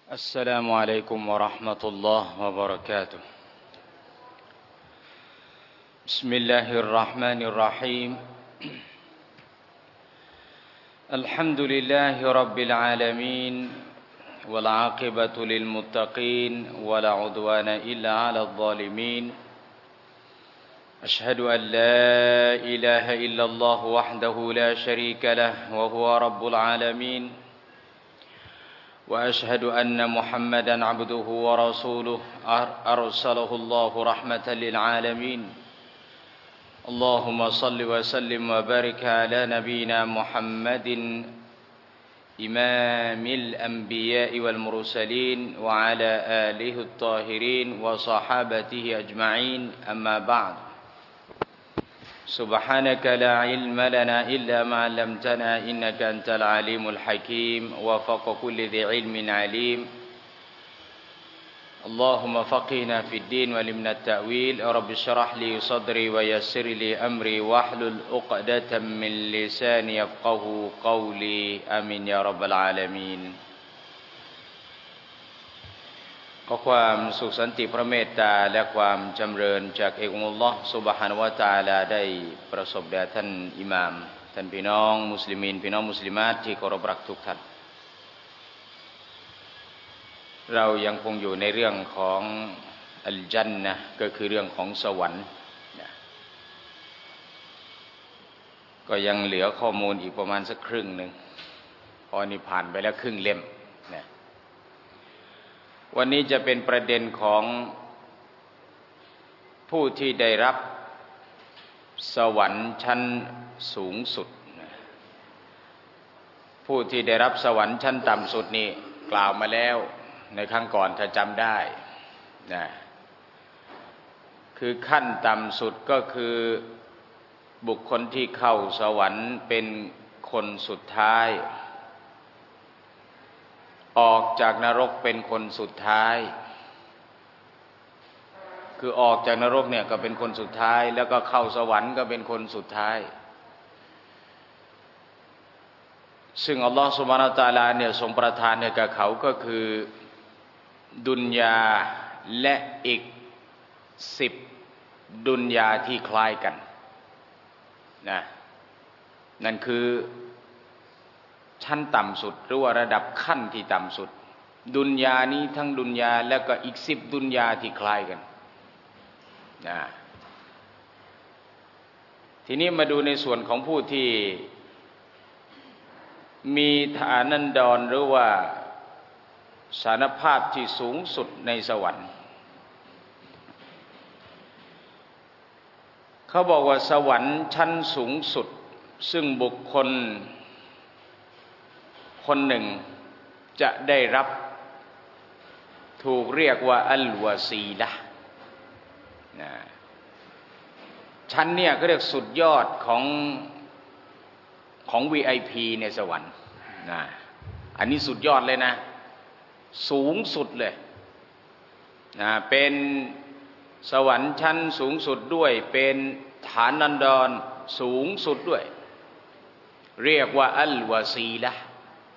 السلام عليكم ورحمة الله وبركاته بسم الله الرحمن الرحيم الحمد لله رب العالمين والعاقبة للمتقين ولا عدوان إلا على الظالمين أشهد أن لا إله إلا الله وحده لا شريك له وهو رب العالمين وأشهد أن محمدا عبده ورسوله أرسله الله رحمة للعالمين اللهم صل وسلم وبارك على نبينا محمد إمام الأنبياء والمرسلين وعلى آله الطاهرين وصحابته أجمعين أما بعد سبحانك لا علم لنا إلا ما علمتنا إنك أنت العليم الحكيم وفوق كل ذي علم عليم اللهم فقهنا في الدين وعلمنا التأويل رب اشرح لي صدري ويسر لي أمري واحلل عقدة من لساني يفقهوا قولي آمين يا رب العالمينขอความสุขสันติพระเมตตาและความจำเริญจากเอกองค์อัลเลาะห์ซุบฮานะฮูวะตะอาลาได้ประสบแด่ท่านอิหม่ามท่านพี่น้องมุสลิมีนพี่น้องมุสลิมาตที่เคารพรักทุกท่านเรายังคงอยู่ในเรื่องของอัลญันนะห์ก็คือเรื่องของสวรรค์ก็ยังเหลือข้อมูลอีกประมาณสักครึ่งนึงพอนี่ผ่านไปแล้วครึ่งเล่มนะวันนี้จะเป็นประเด็นของผู้ที่ได้รับสวรรค์ชั้นสูงสุดผู้ที่ได้รับสวรรค์ชั้นต่ำสุดนี่กล่าวมาแล้วในครั้งก่อนถ้าจำได้นะคือขั้นต่ำสุดก็คือบุคคลที่เข้าสวรรค์เป็นคนสุดท้ายออกจากนรกเป็นคนสุดท้ายคือออกจากนรกเนี่ยก็เป็นคนสุดท้ายแล้วก็เข้าสวรรค์ก็เป็นคนสุดท้ายซึ่งอัลลอฮฺซุบฮานะฮูวะตะอาลาเนี่ยทรงประทานให้กับเขาก็คือดุนยาและอีก10ดุนยาที่คล้ายกันนะนั่นคือชั้นต่ำสุดหรือว่าระดับขั้นที่ต่ำสุดดุนยานี้ทั้งดุนยาแล้วก็อีก10ดุนยาที่คล้ายกันนะทีนี้มาดูในส่วนของผู้ที่มีฐานันดรหรือว่าสารภาพที่สูงสุดในสวรรค์เขาบอกว่าสวรรค์ชั้นสูงสุดซึ่งบุคคลคนหนึ่งจะได้รับถูกเรียกว่าอัลวาซีละห์ชั้นเนี่ยก็เรียกสุดยอดของ VIP ในสวรรค์นะอันนี้สุดยอดเลยนะสูงสุดเลยนะเป็นสวรรค์ชั้นสูงสุดด้วยเป็นฐานันดรสูงสุดด้วยเรียกว่าอัลวาซีละห์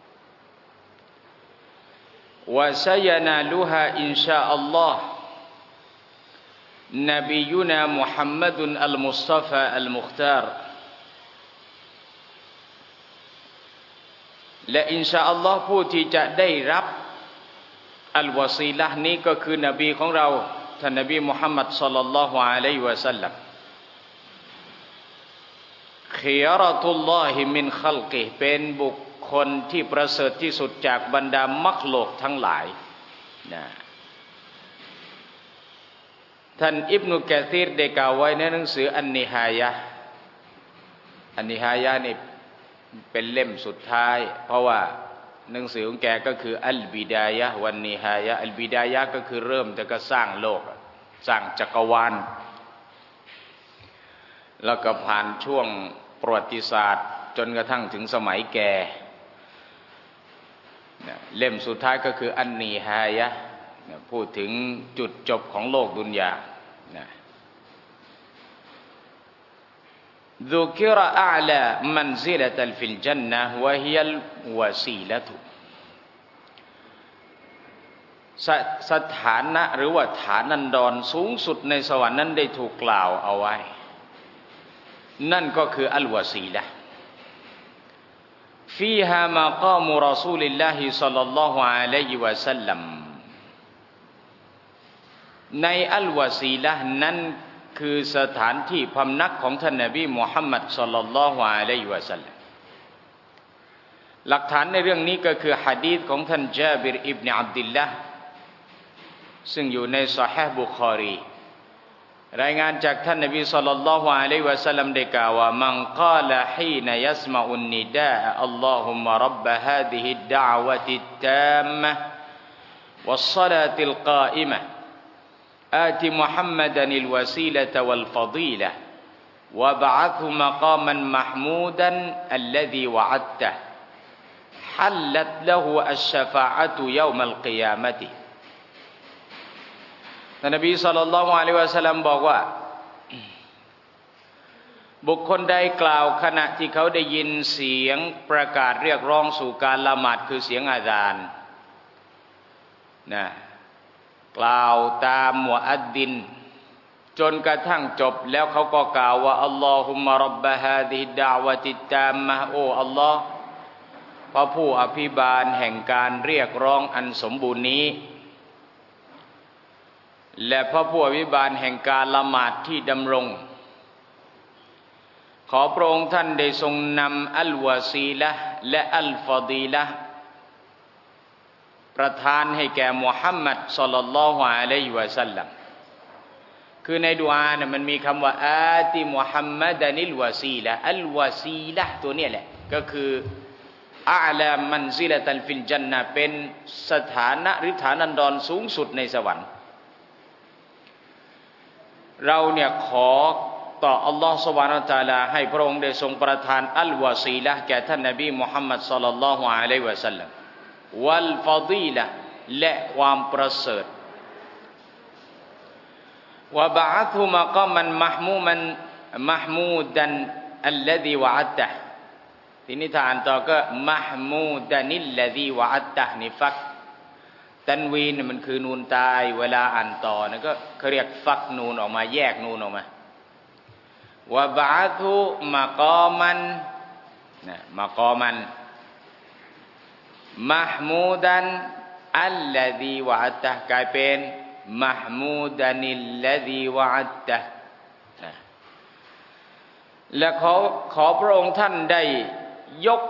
وسينالها إن شاء الله نبينا محمد المصطفى المختار และอินชาอัลลอฮ์ผู้ที่จะได้รับอัลวาซีละห์นี้ก็คือนบีของเราท่านนบีมุฮัมมัดศ็อลลัลลอฮุอะลัยฮิวะซัลลัมคิยารตุลลอฮิมินคัลกิฮิเป็นบุคคลที่ประเสริฐที่สุดจากบรรดามักโลกทั้งหลายนะท่านอิบนุกะซีรได้กล่าวไว้ในหนังสืออันนิฮายะห์นี่เป็นเล่มสุดท้ายเพราะว่าหนังสือของแกก็คืออัลบิดายะห์วันนิฮายะห์อัลบิดายะห์ก็คือเริ่มแต่ก็สร้างโลกสร้างจักรวาลแล้วก็ผ่านช่วงประวัติศาสตร์จนกระทั่งถึงสมัยแกเล่มสุดท้ายก็คืออันนีฮายะห์พูดถึงจุดจบของโลกดุนยา ذكر أعلى منزلة في الجنة وهي الوسيلة สถานะหรือว่าฐานันดรสูงสุดในสวรรค์นั้นได้ถูกกล่าวเอาไว้นั่นก็คืออัลวะซีละห์ฟีฮามากามุรอซูลิลลาฮิศ็อลลัลลอฮุอะลัยฮิวะซัลลัมในอัลวะซีละห์นั้นคือสถานที่พำนักของท่านนบีมุฮัมมัดศ็อลลัลลอฮุอะลัยฮิวะซัลลัมหลักฐานในเรื่องนี้ก็คือหะดีษของท่านญาบิรอิบนุอับดุลลาห์ซึ่งอยู่ในซอฮีห์บุคอรีรายงานจากท่านนบีศ็อลลัลลอฮุอะลัยฮิวะซัลลัมได้กล่าวว่ามันกาลฮีนยัสมะอุนนิดาอัลลอฮุมมะร็อบบะฮาซิฮิดดะอ์วะติตตามมะวัศศอลาติลกาอิมะآت محمدا الوسيلة والفضيلة وابعثه مقاما محمودا الذي وعدته حلت له الشفاعة يوم القيامة ท่านนบีศ็อลลัลลอฮุอะลัยฮิวะซัลลัมบอกว่าบุคคลใดกล่าวขณะที่เขาได้ยินเสียงประกาศเรียกร้องสู่การละหมาดคือเสียงอาซานนะกล่าวตามมุอัดดินจนกระทั่งจบแล้วเขาก็กล่าวว่าอัลลอฮุมมะร็อบบะฮาซิฮิดดะอ์วะติตตามมะโอ้อัลลอฮ์พระผู้อภิบาลแห่งการเรียกร้องอันสมบูรณ์นี้และพระผู้อภิบาลแห่งการละหมาดที่ดำรงขอพระองค์ท่านได้ทรงนำอัลวะซีละห์และอัลฟอฎีละห์ประทานให้แก่มุฮัมมัดศ็อลลัลลอฮุอะลัยฮิวะซัลลัมคือในดุอาเนี่ยมันมีคำว่าอาติมุฮัมมัดานิลวะซีละอัลวะซีละตัวนี้แหละก็คืออาลามันซิละตันฟิลญันนะห์เป็นสถานะหรือฐานันดรสูงสุดในสวรรค์เราเนี่ยขอต่ออัลลอฮฺซุบฮานะฮูวะตะอาลาให้พระองค์ได้ทรงประทานอัลวะซีละห์แก่ท่านนบีมุฮัมมัดศ็อลลัลลอฮุอะลัยฮิวะซัลลัมวัลฟอฎีละห์และความประเสริฐวะบะอะซุมะกามันมะห์มูดันอัลลซีวะอัดตะทีนี้ถ้าอ่านต่อก็มะห์มูดันิลลซีวะอัดตะนี่ฟักตันวีนมันคือนูนตายเวลาอ่านต่อนั่นก็เขาเรียกฟักนูนออกมาแยกนูนออกมาวะบะอะซุมะกามันนะมะกามันมะห์มูดันอัลลซีวะอัดตะกลายเป็นมะห์มูดันิลลซีวะอัดตะนะและขอพระองค์ท่านได้ยก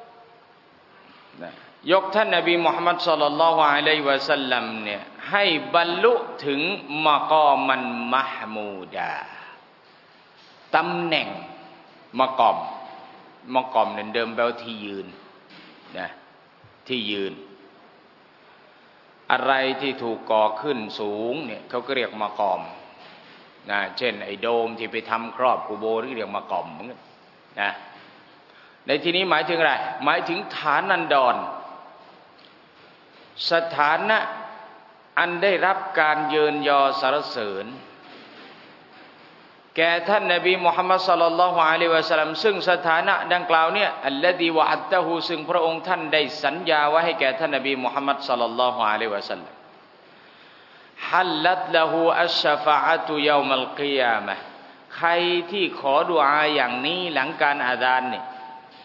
ท่านนบีมุฮัมมัดศ็อลลัลลอฮุอะลัยฮิวะซัลลัมเนี่ยให้บรรลุถึงมะกามันมะห์มูดาตำแหน่งมะกอมเนี่ยเดิมแปลว่าที่ยืนนะที่ยืนอะไรที่ถูกก่อขึ้นสูงเนี่ยเขาก็เรียกมะกอมนะเช่นไอ้โดมที่ไปทำครอบกุโบที่เรียกมะกอมนะในที่นี้หมายถึงอะไรหมายถึงฐานันดรสถานะอันได้รับการเยินยอสรรเสริญแก่ท่านนบีมุฮัมมัดศ็อลลัลลอฮุอะลัยฮิวะซัลลัมซึ่งสถานะดังกล่าวเนี่ยอัลลซีวะอัดตะฮูซึ่งพระองค์ท่านได้สัญญาไว้ให้แก่ท่านนบีมุฮัมมัดศ็อลลัลลอฮุอะลัยฮิวะซัลลัมฮัลลัตละฮูอัชชะฟาอะตุยอมัลกิยามะห์ใครที่ขอดุอาอย่างนี้หลังการอาซานเนี่ย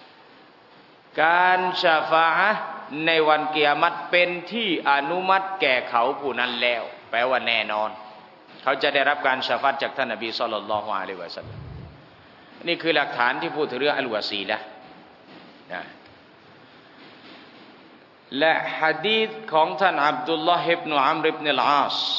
การชะฟาอะห์ในวันกิยามะฮ์เป็นที่อนุมัติแก่เขาผู้นั้นแล้วแปลว่าแน่นอนเขาจะได้รับการชะฟาอะห์จากท่านนบีศ็อลลัลลอฮุอะลัยฮิวะซัลลัมนี่คือหลักฐานที่พูดถึงเรื่องอัลวะซีละห์นะและหะดีษของท่านอับดุลลอฮ์อิบนุอัมรอิบนุลอาศ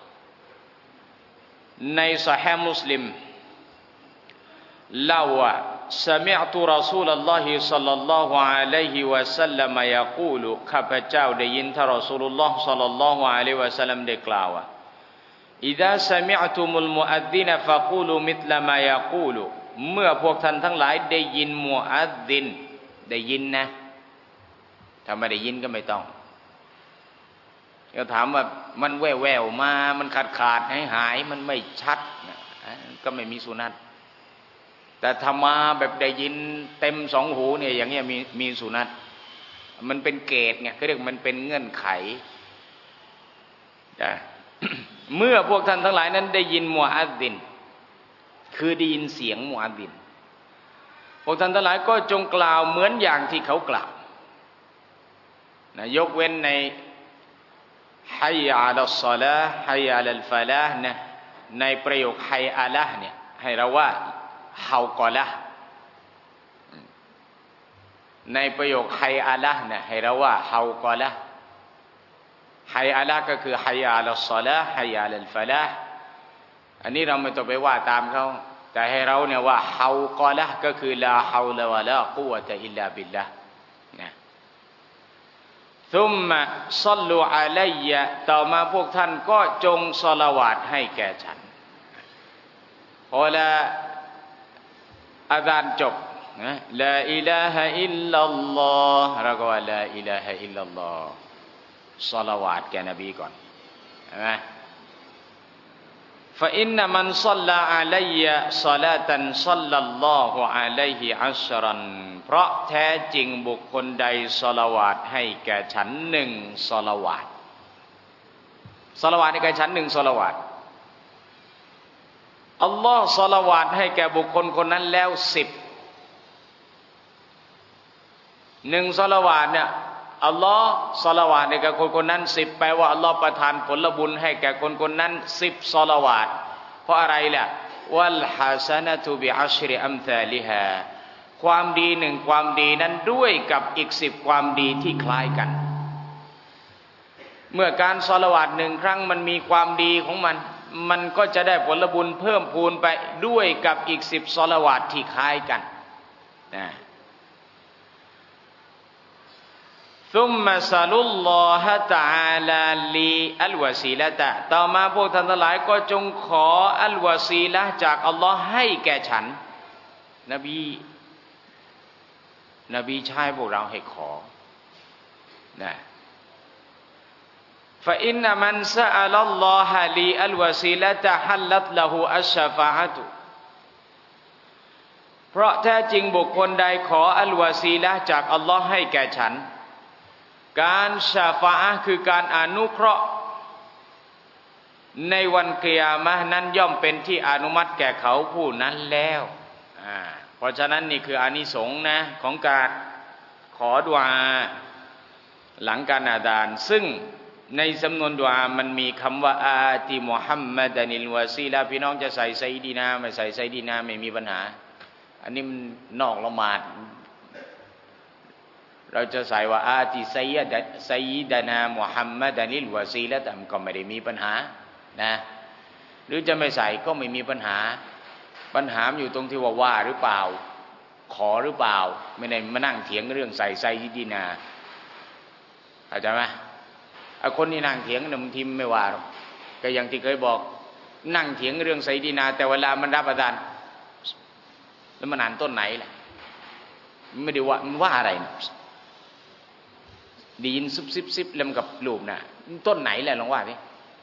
ในซอฮีฮ์มุสลิมเล่าว่า سمعت رسول الله صلى الله عليه وسلم يقول ข้าพเจ้าได้ยินท่านรอซูลุลลอฮ์ศ็อลลัลลอฮุอะลัยฮิวะซัลลัมได้กล่าวว่า إذا سمعتم المؤذن فقولوا مثل ما يقول เมื่อพวกท่านทั้งหลายได้ยินมุอัซซินได้ยินนะถ้าไม่ได้ยินก็ไม่ต้องก็ถามว่ามันแว่วๆมามันขาดหายมันไม่ชัดก็ไม่มีสุนัตแต่ถ้ามาแบบได้ยินเต็มสองหูเนี่ยอย่างเงี้ยมีสุนัตมันเป็นเกณฑ์ไงเขาเรียกมันเป็นเงื่อนไขเมื่อพวกท่านทั้งหลายนั้นได้ยินมุอัซซินคือได้ยินเสียงมุอัซซินพวกท่านทั้งหลายก็จงกล่าวเหมือนอย่างที่เขากล่าวนะยกเว้นในฮัยยะอะลัสศอลาห์ฮัยยะอะลัลฟะลาห์นะในประโยคฮัยอะละห์เนี่ยให้เราว่าเฮากอละห์ในประโยคฮัยอะละห์เนี่ยให้เราว่าเฮากอละห์ฮัยอะละห์ก็คือฮัยยะอะลัสศอลาห์ฮัยยะอะลัลฟะลาห์อันนี้เราไม่ต้องไปว่าตามเขาแต่ให้เราเนี่ยว่าเฮากอละห์ก็คือลาฮาวละวะลากุวะตะอิลลาบิลลาห์นะซุมมะศ็อลลูอะลัยยะต่อมาพวกท่านก็จงศอลาวาตให้แก่ฉันพอละอาซานจบนะลาอิลาฮะอิลลัลลอฮ์แล้วก็ว่าลาอิลาฮะอิลลัลลอฮ์ศอลาวาตแก่นบีก่อนใช่ไหมفإن من صلى علي صلاة صلى الله عليه عشرا เพราะแท้จริงบุคคลใดศอลาวาตให้แก่ฉัน1ศอลาวาตศอลาวาตให้แก่ฉัน1ศอลาวาตอัลลอฮ์ศอลาวาตให้แก่บุคคลคนนั้นแล้ว10 1ศอลาวาตเนี่ยอัลลอฮ์ศอลาวาตให้แก่คนคนนั้น10แปลว่าอัลลอฮ์ประทานผลบุญให้แก่คนคนนั้น10ศอลาวาตเพราะอะไรล่ะวัลฮะซะนะตุบิอัชริอัมซาลิฮาความดี1ความดีนั้นด้วยกับอีก10ความดีที่คล้ายกันเมื่อการศอลาวาต1ครั้งมันมีความดีของมันก็จะได้ผลบุญเพิ่มพูนไปด้วยกับอีก10ศอลาวาตที่คล้ายกันนะซุมมะซะลุลลอฮะตะอาลาลีอัลวะซีละตะต่อมาพวกท่านทั้งหลายก็จงขออัลวะซีละห์จากอัลลอฮ์ให้แก่ฉันนบีใช้พวกเราให้ขอนะฟะอินนะมันซะอะลัลลอฮะลีอัลวะซีละตะฮัลลัตละฮูอัชชะฟาอะตุเพราะแท้จริงบุคคลใดขออัลวะซีละห์จากอัลลอฮ์ให้แก่ฉันการชาฟาอะห์คือการอนุเคราะห์ในวันกิยามะห์นั้นย่อมเป็นที่อนุมัติแก่เขาผู้นั้นแล้วเพราะฉะนั้นนี่คืออานิสงส์นะของการขอดุอาหลังการอาซานซึ่งในสำนวนดุอามันมีคำว่าอาติมุฮัมมัดานิลวาซีลาพี่น้องจะใส่ไซดีนาไม่ใส่ไซดีนาไม่มีปัญหาอันนี้มันนอกละหมาดเราจะใส่ว่าอาติไซยิดานามุฮัมมัดานิลวาซีละแต่มันก็ไม่ได้มีปัญหานะหรือจะไม่ใส่ก็ไม่มีปัญหามันอยู่ตรงที่ว่าหรือเปล่าขอหรือเปล่าไม่ได้มานั่งเถียงเรื่องใส่ไซยิดีนาเข้าใจไหมคนที่นั่งเถียงเนี่ยบางทีไม่ว่าหรอกก็อย่างที่เคยบอกนั่งเถียงเรื่องไซยิดีนาแต่เวลามันรับประทานแล้วมันอ่านต้นไหนล่ะไม่ได้ว่ามันว่าอะไรดีนซิบเล่มกับรูปน่ะต้นไหนแหละลองว่าดิ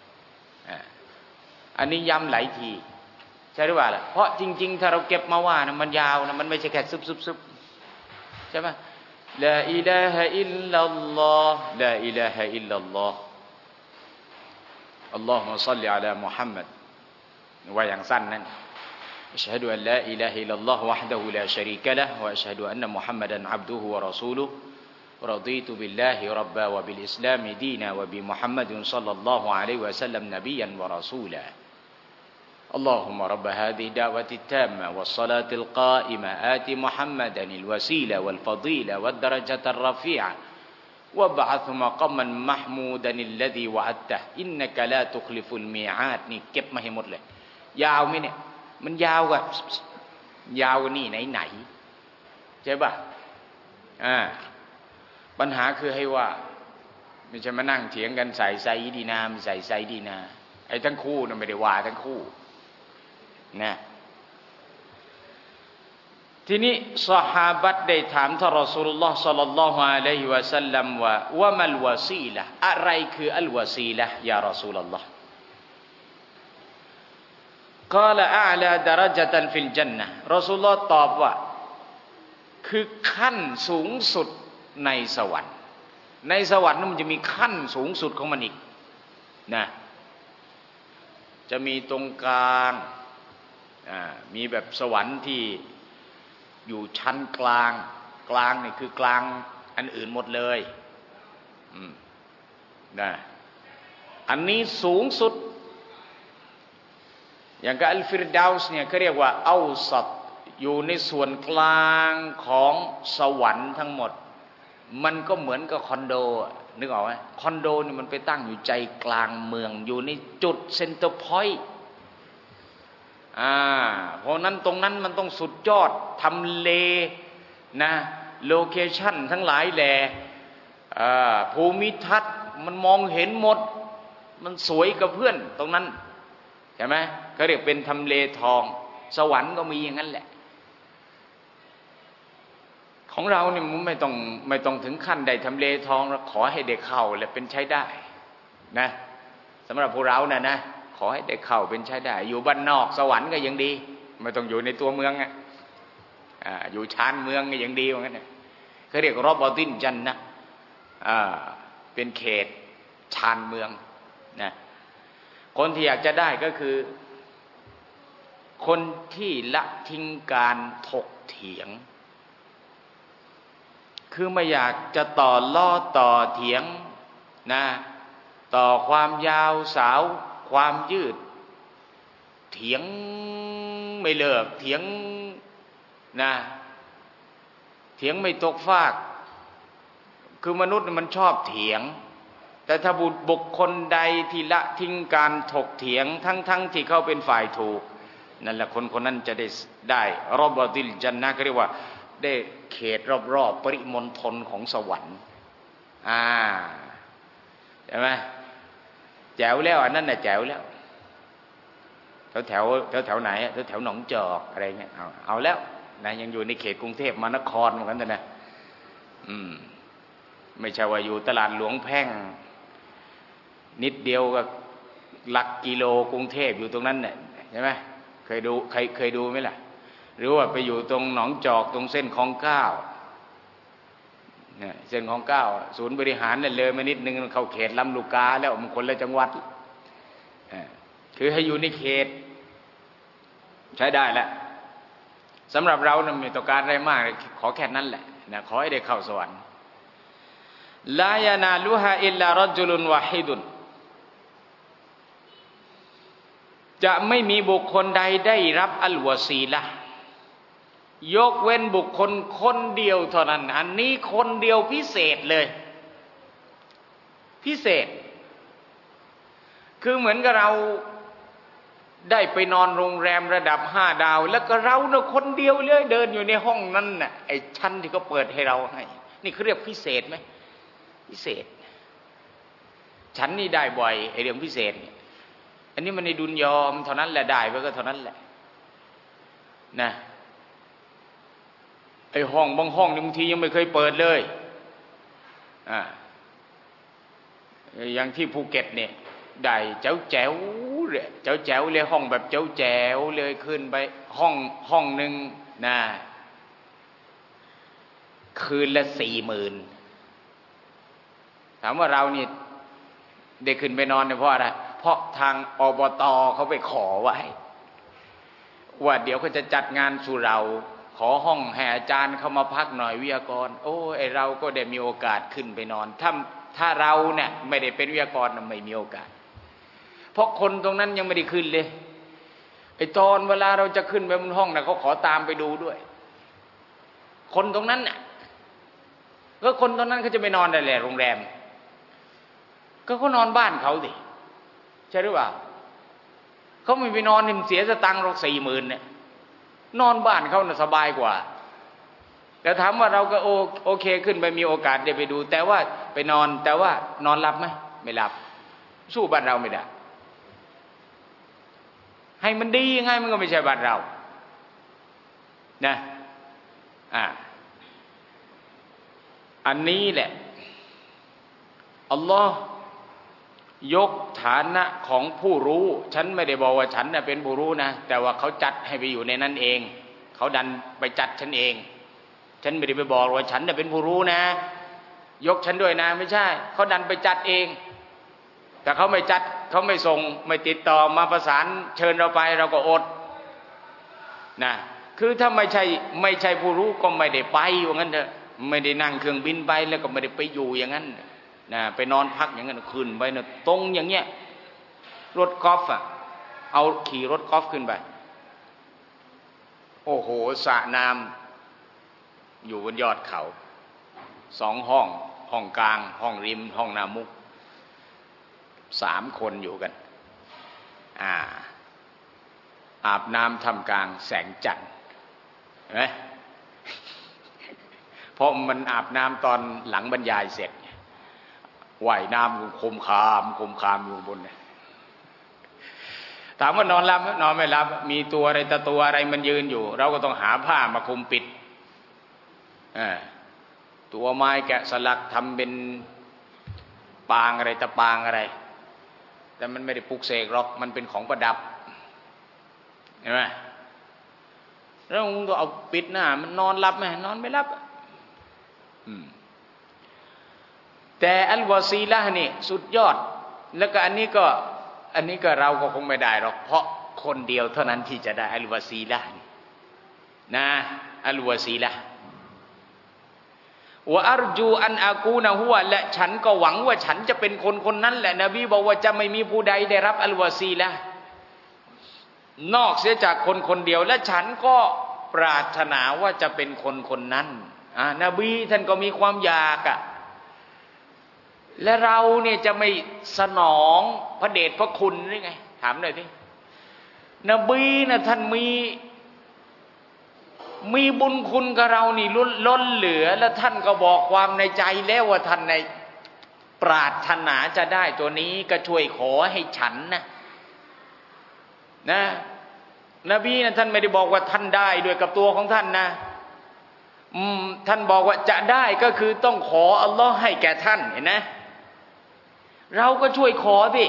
อันนี้ย้ำหลายทีใช่หรือเปล่าล่ะเพราะจริงๆถ้าเราเก็บมาว่านะมันยาวนะมันไม่ใช่แค่ซุบใช่ไหมลาอิลาฮะอิลลัลลอฮ์ลาอิลาฮะอิลลัลลอฮ์อัลลอฮุมะศ็อลลิอะลามุฮัมมัดว่าอย่างสั้นนั้นأشهد أن لا إله إلا الله وحده لا شريك له وأشهد أن محمدا عبده ورسوله رضيت بالله ربا وبالإسلام دينا وبمحمد صلى الله عليه وسلم نبيا ورسولا اللهم رب هذه الدعوة التامة والصلاة القائمة آت محمدا الوسيلة والفضيلة والدرجة الرفيعة وابعث مقاما محمودا الذي وعدته إنك لا تخلف الميعاد นี่เก็บมาให้หมดเลยยาวมั้ยเนี่ยมันยาวกว่ายาวกว่านี่ไหนใช่ป่ะปัญหาคือให้ว่าไม่ใช่มานั่งเถียงกันใส่ไซดีนาไม่ใส่ไซดีนาไอ้ทั้งคู่น่ะไม่ได้ว่าทั้งคู่นะทีนี้ซอฮาบะห์ได้ถามท่านรอซูลุลลอฮ์ศ็อลลัลลอฮุอะลัยฮิวะซัลลัมว่ามัลวะซีละห์อะไรคืออัลวะซีละห์ยาราซูลุลลอฮ์กาละอาลาดะเราะญะตันฟิลญันนะห์รอซูลุลลอฮ์ตอบว่าคือขั้นสูงสุดในสวรรค์นั้นมันจะมีขั้นสูงสุดของมันอีกนะจะมีตรงกลางมีแบบสวรรค์ที่อยู่ชั้นกลางกลางนี่คือกลางอันอื่นหมดเลยนะอันนี้สูงสุดอย่างกับอัลฟิรดาวส์เนี่ยเขาเรียกว่าเอาสัตอยู่ในส่วนกลางของสวรรค์ทั้งหมดมันก็เหมือนกับคอนโดนึกออกไหมคอนโดนี่มันไปตั้งอยู่ใจกลางเมืองอยู่ในจุดเซ็นเตอร์พอยต์เพราะนั้นตรงนั้นมันต้องสุดยอดทำเลนะโลเคชั่นทั้งหลายแหล่ภูมิทัศน์มันมองเห็นหมดมันสวยกับเพื่อนตรงนั้นใช่ไหมเขาเรียกเป็นทำเลทองสวรรค์ก็มีอย่างนั้นแหละของเราเนี่ยไม่ต้องถึงขั้นใดทำเลทองขอให้ได้เข้าและเป็นใช้ได้นะสำหรับพวกเรานะขอให้ได้เข้าเป็นใช้ได้อยู่บ้านนอกสวรรค์ก็ยังดีไม่ต้องอยู่ในตัวเมืองอยู่ชานเมืองก็ยังดีเหมือนกันเขาเรียกรอบบอตินจันนะเป็นเขตชานเมืองนะคนที่อยากจะได้ก็คือคนที่ละทิ้งการถกเถียงคือไม่อยากจะต่อล้อต่อเถียงนะต่อความยาวสาวความยืดเถียงไม่เลิกเถียงนะเถียงไม่ตกฟากคือมนุษย์มันชอบเถียงแต่ถ้าบุคคลใดที่ละทิ้งการถกเถียงทั้งที่เขาเป็นฝ่ายถูกนั่นแหละคนนั้นจะได้รอบบติลจันนะก็เรียกว่าได้เขตรอบปริมณฑลของสวรรค์ใช่ไหมแจ๋วแล้วอันนั้นน่ะแจ๋วแล้วแถวไหนแถวหนองจอกอะไรเงี้ยเอาแล้วนะยังอยู่ในเขตกรุงเทพมหานครเหมือนกันแต่นะไม่ใช่ว่าอยู่ตลาดหลวงแพ่งนิดเดียวก็หลักกิโลกรุงเทพอยู่ตรงนั้นเนี่ยใช่ไหมเคยดูไหมล่ะหรือว่าไปอยู่ตรงหนองจอกตรงเส้นคลอง9เนี่ยเส้นคลอง9ศูนย์บริหารเนี่ยเลยมานิดนึงเข้าเขตลำลูกกาแล้วมันคนละจังหวัดคือให้อยู่ในเขตใช้ได้แล้วสำหรับเราเนี่ยไม่ต้องการอะไรมากขอแค่นั้นแหละนะขอให้ได้เข้าสวรรค์ลายานาลุฮะอิลลารจุลุนวะฮิดุนจะไม่มีบุคคลใดได้รับอัลวะซีละห์ยกเว้นบุคคลคนเดียวเท่านั้นอันนี้คนเดียวพิเศษเลยพิเศษคือเหมือนกับเราได้ไปนอนโรงแรมระดับ5 ดาวแล้วก็เราเนี่ยคนเดียวเลยเดินอยู่ในห้องนั้นน่ะไอ้ชั้นที่เขาเปิดให้เราให้นี่เขาเรียกพิเศษไหมพิเศษฉันนี่ได้บ่อยไอ้เรื่องพิเศษเนี่ยอันนี้มันในดุนยอมเท่านั้นแหละได้ไปก็เท่านั้นแหละนะไอ้ห้องบางห้องบางทียังไม่เคยเปิดเลยอย่างที่ภูเก็ตเนี่ยได้แจ๋วเลยห้องแบบแจ๋วเลยขึ้นไปห้องหนึ่งนะคืนละ40,000ถามว่าเรานี่ได้ขึ้นไปนอนเนี่ยเพราะอะไรเพราะทางอบต.เขาไปขอไว้ว่าเดี๋ยวเขาจะจัดงานสุเหร่าขอห้องให้อาจารย์เข้ามาพักหน่อยวิทยากรไอเราก็ได้มีโอกาสขึ้นไปนอนถ้าเราเนี่ยไม่ได้เป็นวิทยากรไม่มีโอกาสเพราะคนตรงนั้นยังไม่ได้ขึ้นเลยไอตอนเวลาเราจะขึ้นไปบนห้องน่ะเขาขอตามไปดูด้วยคนตรงนั้นน่ะก็คนตรงนั้นเขาจะไปนอนได้แหละโรงแรมก็เขานอนบ้านเขาสิใช่หรือเปล่าเขาไม่ไปนอนเสียสตังค์เรา40,000เนี่ยนอนบ้านเขาน่ะสบายกว่าแต่ถามว่าเราก็โอเคขึ้นไปมีโอกาสได้ไปดูแต่ว่าไปนอนแต่ว่านอนหลับไหมไม่หลับสู้บ้านเราไม่ได้ให้มันดียังไงมันก็ไม่ใช่บ้านเรานะอันนี้แหละอัลลอฮ์ยกฐานะของผู้รู้ฉันไม่ได้บอกว่าฉันน่ะเป็นผู้รู้นะแต่ว่าเขาจัดให้ไปอยู่ในนั้นเองเขาดันไปจัดฉันเองฉันไม่ได้ไปบอกว่าฉันน่ะเป็นผู้รู้นะยกฉันด้วยนะไม่ใช่เขาดันไปจัดเองแต่เขาไม่จัดเขาไม่ส่งไม่ติดต่อมาประสานเชิญเราไปเราก็อดนะคือถ้าไม่ใช่ผู้รู้ก็ไม่ได้ไปว่างั้นเถอะไม่ได้นั่งเครื่องบินไปแล้วก็ไม่ได้ไปอยู่อย่างนั้นนะไปนอนพักอย่างนั้นขึ้นไปนะตรงอย่างเงี้ยรถกอล์ฟอ่ะเอาขี่รถกอล์ฟขึ้นไปโอ้โหสระน้ำอยู่บนยอดเขา2 ห้องห้องกลางห้องริมห้องน้ำมุก3 คนอยู่กันอาบน้ำทำกลางแสงจันทร์เห็นไหมเพราะมันอาบน้ำตอนหลังบรรยายเสร็จว่ายน้ำคมคามอยู่บนเนี่ยถามว่านอนหลับนอนไม่หลับมีตัวอะไรตัวอะไรมันยืนอยู่เราก็ต้องหาผ้ามาคลุมปิดตัวไม้แกะสลักทำเป็นปางอะไรตะปางอะไรแต่มันไม่ได้ปลุกเสกหรอกมันเป็นของประดับเห็นไหมแล้วมึงก็เอาปิดหน้ามันนอนหลับไหมนอนไม่หลับแต่อัลวาซีละห์นี่สุดยอดแล้วก็อันนี้ก็เราก็คงไม่ได้หรอกเพราะคนเดียวเท่านั้นที่จะได้อัลวาซีละห์นะอัลวาซีละห์วะอัรจูอันอากูนะฮุวะและฉันก็หวังว่าฉันจะเป็นคนนั้นแหละนบีบอกว่าจะไม่มีผู้ใดได้รับอัลวาซีละห์นอกเสียจากคนเดียวและฉันก็ปรารถนาว่าจะเป็นคนนั้นนบีท่านก็มีความอยากและเราเนี่ยจะไม่สนองพระเดชพระคุณหรือไงถามหน่อยสินบีนะท่านมีบุญคุณกับเรานี่ล้นเหลือแล้วท่านก็บอกความในใจแล้วว่าท่านในปรารถนาจะได้ตัวนี้ก็ช่วยขอให้ฉันนะนบีนะท่านไม่ได้บอกว่าท่านได้ด้วยกับตัวของท่านนะท่านบอกว่าจะได้ก็คือต้องขออัลลอฮ์ให้แก่ท่านเห็นไหมเราก็ช่วยขอสิ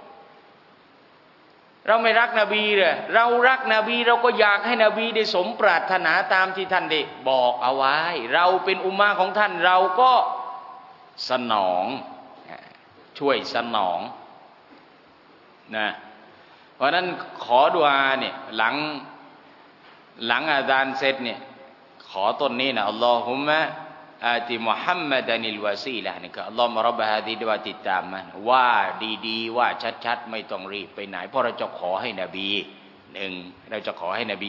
เราไม่รักนบีเลยเรารักนบีเราก็อยากให้นบีได้สมปรารถนาตามที่ท่านได้บอกเอาไว้เราเป็นอุมมะของท่านเราก็สนองช่วยสนองนะเพราะนั้นขอดุอาเนี่ยหลังอาซานเสร็จเนี่ยขอต้นนี้นะอัลลอฮุมะอาติมุฮัมมัดันิลวาซีละนี่ก็อัลลอฮุมะร็อบฮาดิดวะติดตามมันว่าดีๆว่าชัดๆไม่ต้องรีบไปไหนเพราะเราจะขอให้นบี1เราจะขอให้นบี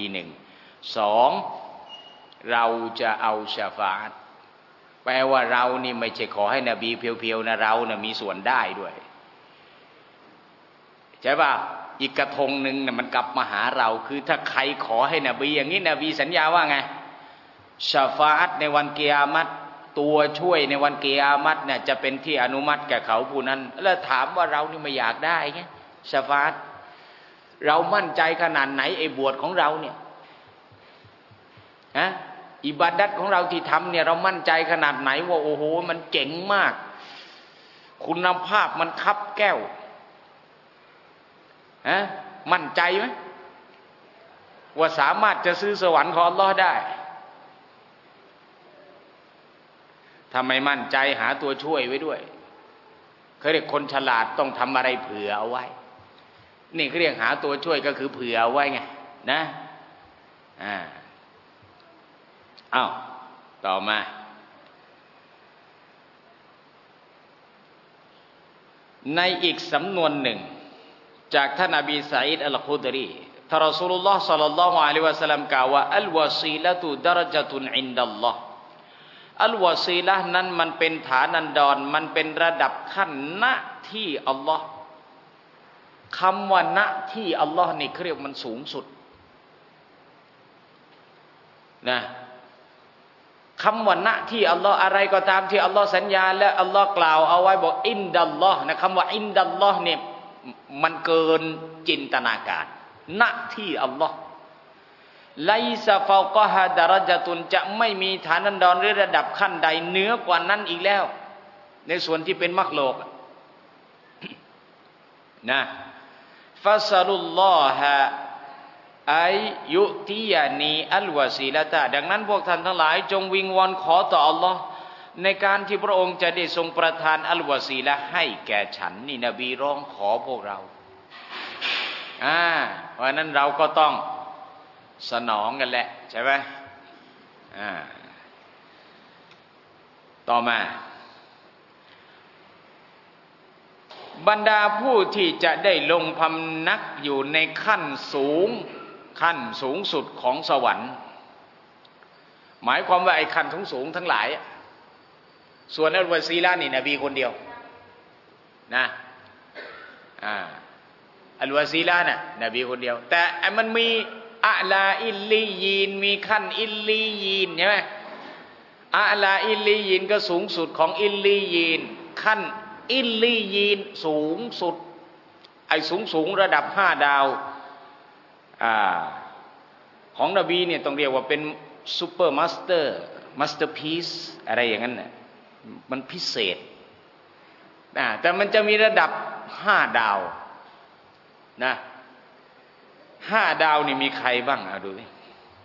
2เราจะเอาชะฟาอะห์แปลว่าเรานี่ไม่ใช่ขอให้นบีเพียวๆนะเรานะมีส่วนได้ด้วยใช่ป่ะอีกกระทงหนึ่งนะมันกลับมาหาเราคือถ้าใครขอให้นบีอย่างนี้นบีสัญญาว่าไงชะฟาอะห์ในวันกิยามัตตัวช่วยในวันกิยามัตเนี่ยจะเป็นที่อนุมัติแก่เขาผู้นั้นแล้วถามว่าเรานี่ไม่อยากได้ไงชะฟาอะห์เรามั่นใจขนาดไหนไอ้บวชของเราเนี่ยอิบาดัตของเราที่ทำเนี่ยเรามั่นใจขนาดไหนว่าโอ้โหมันเจ๋งมากคุณภาพมันคับแก้วมั่นใจไหมว่าสามารถจะซื้อสวรรค์ของอัลลอฮ์ได้ถ้าไม่มั่นใจหาตัวช่วยไว้ด้วยเขาเรียกคนฉลาดต้องทำอะไรเผื่อเอาไว้นี่เขาเรียกหาตัวช่วยก็คือเผื่อเอาไว้ไงนะต่อมาในอีกสำนวนหนึ่งจากท่านอบีซะอีดอัลคุดรีท่านรอซูลุลลอฮ์ศ็อลลัลลอฮุอะลัยฮิวะซัลลัมกล่าวว่าอัลวะซีละตุดะรญะตุนอินดัลลอฮ์อัลวะซีละห์นั้นมันเป็นฐานันดรมันเป็นระดับขั้นณที่อัลลอฮ์คำว่าณที่อัลลอฮ์นี่เรียกมันสูงสุดนะคำว่าณที่อัลลอฮ์อะไรก็ตามที่อัลลอฮ์สัญญาและอัลลอฮ์กล่าวเอาไว้บอกอินดัลลอฮ์นะคำว่าอินดัลลอฮ์เนี่ยมันเกินจินตนาการณที่อัลลอฮ์ไลซะฟาวกะฮะดะรญะตุนจะไม่มีฐานันดรหรือระดับขั้นใดเหนือกว่านั้นอีกแล้วในส่วนที่เป็นมักลุกนะฟะซะลุลลอฮะอัยยุติยานีอัลวะซีละตะดังนั้นพวกท่านทั้งหลายจงวิงวอนขอต่ออัลลอฮ์ในการที่พระองค์จะได้ทรงประทานอัลวาซีละห์ให้แก่ฉันนี่นบีร้องขอพวกเราเพราะนั้นเราก็ต้องสนองกันแหละใช่ไหมต่อมาบรรดาผู้ที่จะได้ลงพำนักอยู่ในขั้นสูงสุดของสวรรค์หมายความว่าไอ้ขั้นสูงทั้งหลายส่วนอัลวาซีละห์นี่นบีคนเดียวนะอัลวาซีละห์น่ะนบีคนเดียวแต่มันมีอะลาอิลลียีนมีขั้นอิลลียีนใช่ไหมอะลาอิลลียีนก็สูงสุดของอิลลียีนขั้นอิลลียีนสูงสุดไอ้สูงระดับ5 ดาวของนบีเนี่ยต้องเรียกว่าเป็นซูเปอร์มาสเตอร์พีซอะไรอย่างนั้นน่ะมันพิเศษแต่มันจะมีระดับ5 ดาวนะ5 ดาวนี่มีใครบ้างเอาดูสิ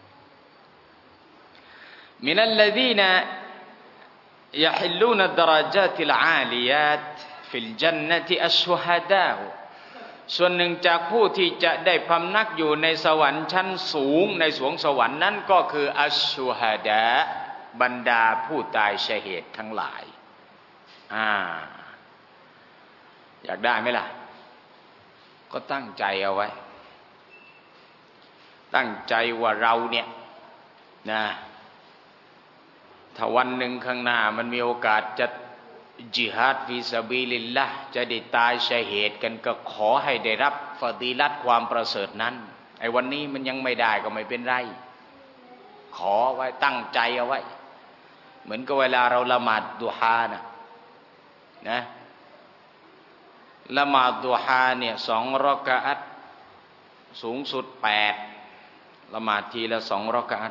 มินัลลซีนะยะฮิลลูนัดดะเราะญาติลอาลิยาตฟิลญันนะติอัชชุฮะดาส่วนหนึ่งจากผู้ที่จะได้พำนักอยู่ในสวรรค์ชั้นสูงในสวงสวรรค์นั้นก็คืออัชชุฮะดาบรรดาผู้ตายชะฮีดทั้งหลายอยากได้ไหมล่ะก็ตั้งใจเอาไว้ตั้งใจว่าเราเนี่ยนะถ้าวันหนึ่งข้างหน้ามันมีโอกาสจะจิฮาดฟีซะบีลิลลาห์จะได้ตายชะฮีดกันก็ขอให้ได้รับฟะดีลัตความประเสริฐนั้นไอ้วันนี้มันยังไม่ได้ก็ไม่เป็นไรขอไว้ตั้งใจเอาไว้เหมือนกับเวลาเราละหมาดดุฮานะละหมาดดุฮาเนี่ย2 รอกะอัตสูงสุด8ละหมาดทีละ2 รอกะอัต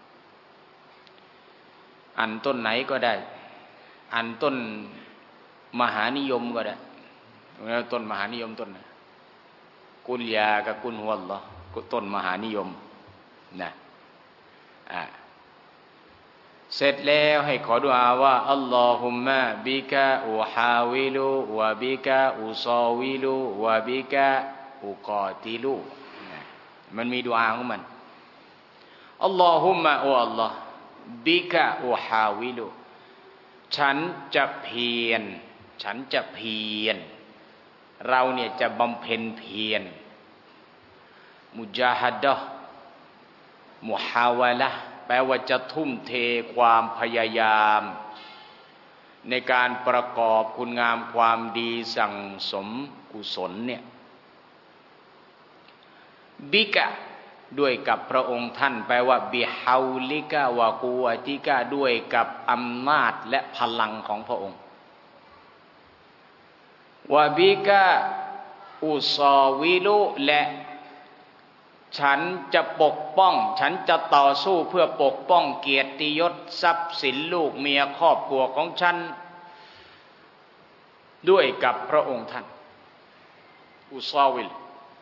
อันต้นไหนก็ได้อันต้นมหานิยมก็ได้ต้นมหานิยมต้นนะกุลยากับกุลฮุวัลลอฮ์ต้นมหานิยมนะเสร็จแล้วให้ขอดุอาว่าอัลลอฮุมมะบิกะอุฮาวิลุวะบิกะอุซอวิลุวะบิกะอุกอติลุมันมีดุอาของมันอัลลอฮุมมะโออัลลอฮ์บิกะอุฮาวิลุฉันจะเพียรเราเนี่ยจะบำเพ็ญเพียรมุจาฮัดะห์มุฮาวะละห์แปลว่าจะทุ่มเทความพยายามในการประกอบคุณงามความดีสั่งสมกุศลเนี่ยบิกะด้วยกับพระองค์ท่านแปลว่าบิฮาวลิกะวะกุวะติกะด้วยกับอำนาจและพลังของพระองค์วะบิกะอุซอวิลุและฉันจะปกป้องฉันจะต่อสู้เพื่อปกป้องเกียรติยศทรัพย์สินลูกเมียครอบครัวของฉันด้วยกับพระองค์ท่านอุซอวิล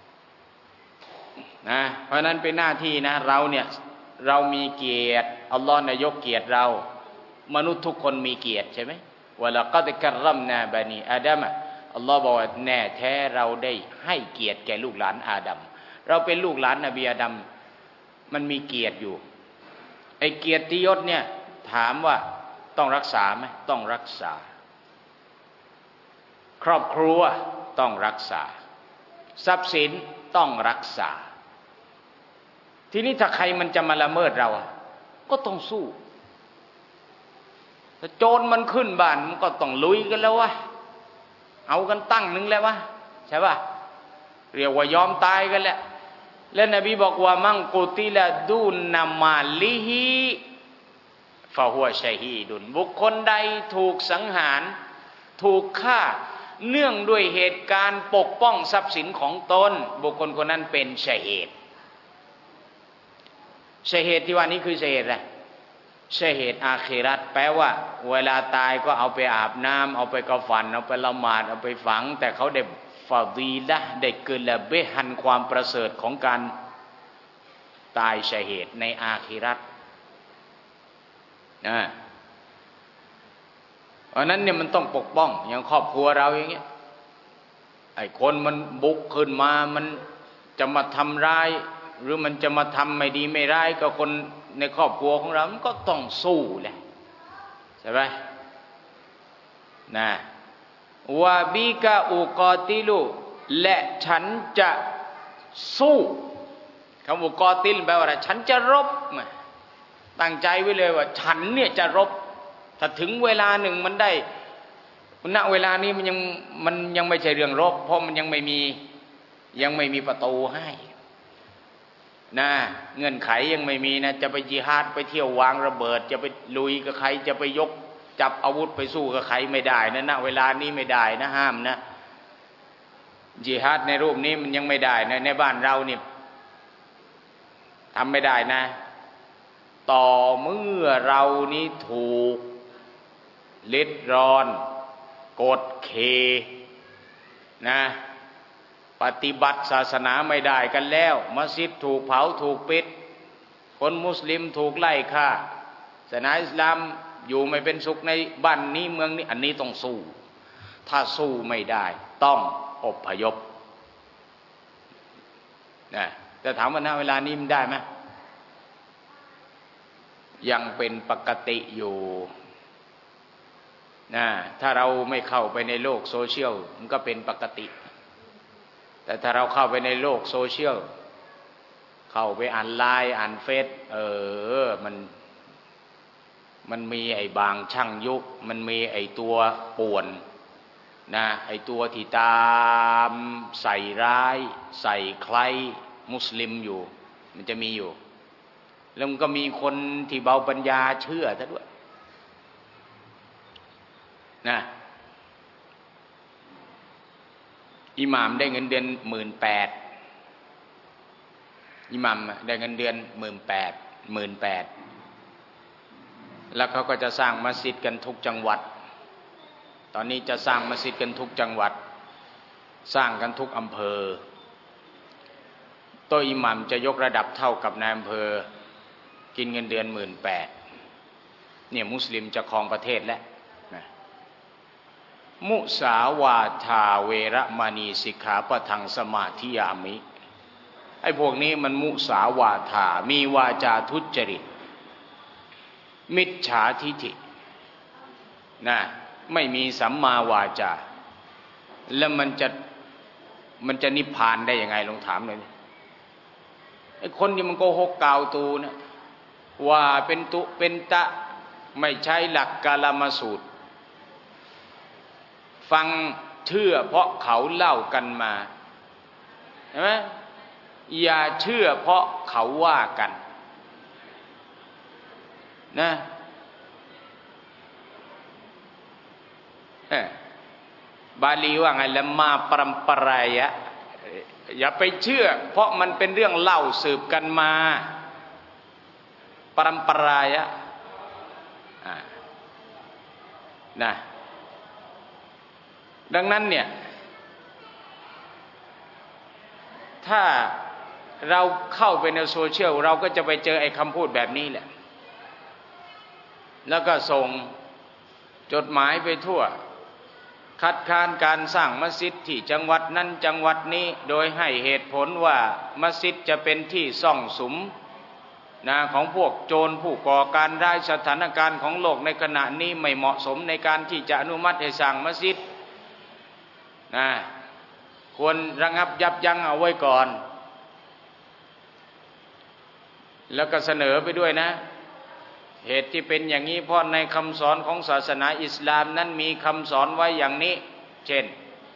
นะเพราะนั้นเป็นหน้าที่นะเราเนี่ยเรามีเกียรติอัลลอฮ์ยกเกียรติเรามนุษย์ทุกคนมีเกียรติใช่ไหมวะละกัดกัรรัมนาบะนีอาดัมอัลลอฮ์บอกว่าแน่แท้เราได้ให้เกียรติแก่ลูกหลานอาดัมเราเป็นลูกหลานนบีอาดัมมันมีเกียรติอยู่ไอ้เกียรติยศเนี่ยถามว่าต้องรักษาไหมต้องรักษาครอบครัวต้องรักษาทรัพย์สินต้องรักษาทีนี้ถ้าใครมันจะมาละเมิดเราก็ต้องสู้ถ้าโจรมันขึ้นบ้านมันก็ต้องลุยกันแล้ววะเอากันตั้งนึงแล้ววะใช่ป่ะเรียกว่ายอมตายกันแหละและนบีบอกว่ามังกุติละดูนนามาลิฮิฟะฮุวะชะฮีดุนบุคคลใดถูกสังหารถูกฆ่าเนื่องด้วยเหตุการณ์ปกป้องทรัพย์สินของตนบุคคลคนนั้นเป็นชะฮีดชะฮีดที่ว่านี้คือชะฮีดอะไรชะฮีดอาคิเราะห์แปลว่าเวลาตายก็เอาไปอาบน้ำเอาไปกฟันเอาไปละหมาดเอาไปฝังแต่เขาได้ฟาดีละห์ได้เกินละเบหันความประเสริฐของการตายชะฮีดในอาคิเราะห์เพราะนั้นเนี่ยมันต้องปกป้องอย่างครอบครัวเราอย่างเงี้ยไอ้คนมันบุกขึ้นมามันจะมาทำร้ายหรือมันจะมาทำไม่ดีไม่ร้ายกับคนในครอบครัวของเรามันก็ต้องสู้แหละใช่ไหมนะวะบิกะอุกอติลุและฉันจะสู้คำอุกอติลแปลว่าอะไรฉันจะรบตั้งใจไว้เลยว่าฉันเนี่ยจะรบถ้าถึงเวลาหนึ่งมันได้ณเวลานี้มันยังไม่ใช่เรื่องรบเพราะมันยังไม่มีประตูให้นะเงื่อนไขยังไม่มีนะจะไปญิฮาดไปเที่ยววางระเบิดจะไปลุยกับใครจะไปยกจับอาวุธไปสู้กับใครไม่ได้นะณเวลานี้ไม่ได้นะห้ามนะญิฮาดในรูปนี้มันยังไม่ได้นะในบ้านเรานี่ทำไม่ได้นะต่อเมื่อเรานี้ถูกลิดรอนกดขี่นะปฏิบัติศาสนาไม่ได้กันแล้วมัสยิดถูกเผาถูกปิดคนมุสลิมถูกไล่ฆ่าศาสนาอิสลามอยู่ไม่เป็นสุขในบ้านนี้เมืองนี้อันนี้ต้องสู้ถ้าสู้ไม่ได้ต้องอพยพนะแต่ถามว่าณเวลานี้มันได้ไหมยังเป็นปกติอยู่นะถ้าเราไม่เข้าไปในโลกโซเชียลมันก็เป็นปกติแต่ถ้าเราเข้าไปในโลกโซเชียลเข้าไปอ่านไลน์อ่านเฟซมันมีไอ้บางช่างยุคมันมีไอ้ตัวป่วนนะไอ้ตัวที่ตามใส่ร้ายใส่ใครมุสลิมอยู่มันจะมีอยู่แล้วมันก็มีคนที่เบาปัญญาเชื่อซะด้วยนะอิหม่ามได้เงินเดือน18,000อิหม่ามได้เงินเดือน18,000แล้วเขาก็จะสร้างมัสยิดกันทุกจังหวัดตอนนี้จะสร้างมัสยิดกันทุกจังหวัดสร้างกันทุกอำเภอตัวอิหม่ามจะยกระดับเท่ากับนายอำเภอกินเงินเดือน18,000เนี่ยมุสลิมจะครองประเทศแล้วนะมุสาวาทาเวระมณีสิกขาปะทังสมาธิยามิไอ้พวกนี้มันมุสาวาทามีวาจาทุจริตมิจฉาทิฐินะไม่มีสัมมาวาจาแล้วมันจะนิพพานได้ยังไงลองถามหน่อยไอ้คนที่มันโกหกกล่าวตูนะว่าเป็นตุเป็นตะไม่ใช่หลักกาลามสูตรฟังเชื่อเพราะเขาเล่ากันมาเห็นไหมอย่าเชื่อเพราะเขาว่ากันนะบาลีว่าไงละมาปรัมปรายะอย่าไปเชื่อเพราะมันเป็นเรื่องเล่าสืบกันมาปรัมปรายะนะดังนั้นเนี่ยถ้าเราเข้าไปในโซเชียลเราก็จะไปเจอไอ้คำพูดแบบนี้แหละแล้วก็ส่งจดหมายไปทั่วคัดค้านการสร้างมัสยิดที่จังหวัดนั้นจังหวัดนี้โดยให้เหตุผลว่ามัสยิดจะเป็นที่ซ่องสุมของพวกโจรผู้ก่อการร้ายสถานการณ์ของโลกในขณะนี้ไม่เหมาะสมในการที่จะอนุมัติให้สร้างมัสยิดควรระงับยับยั้งเอาไว้ก่อนแล้วก็เสนอไปด้วยนะเหตุที่เป็นอย่างนี้เพราะในคำสอนของศาสนาอิสลามนั้นมีคำสอนไว้อย่างนี้เช่น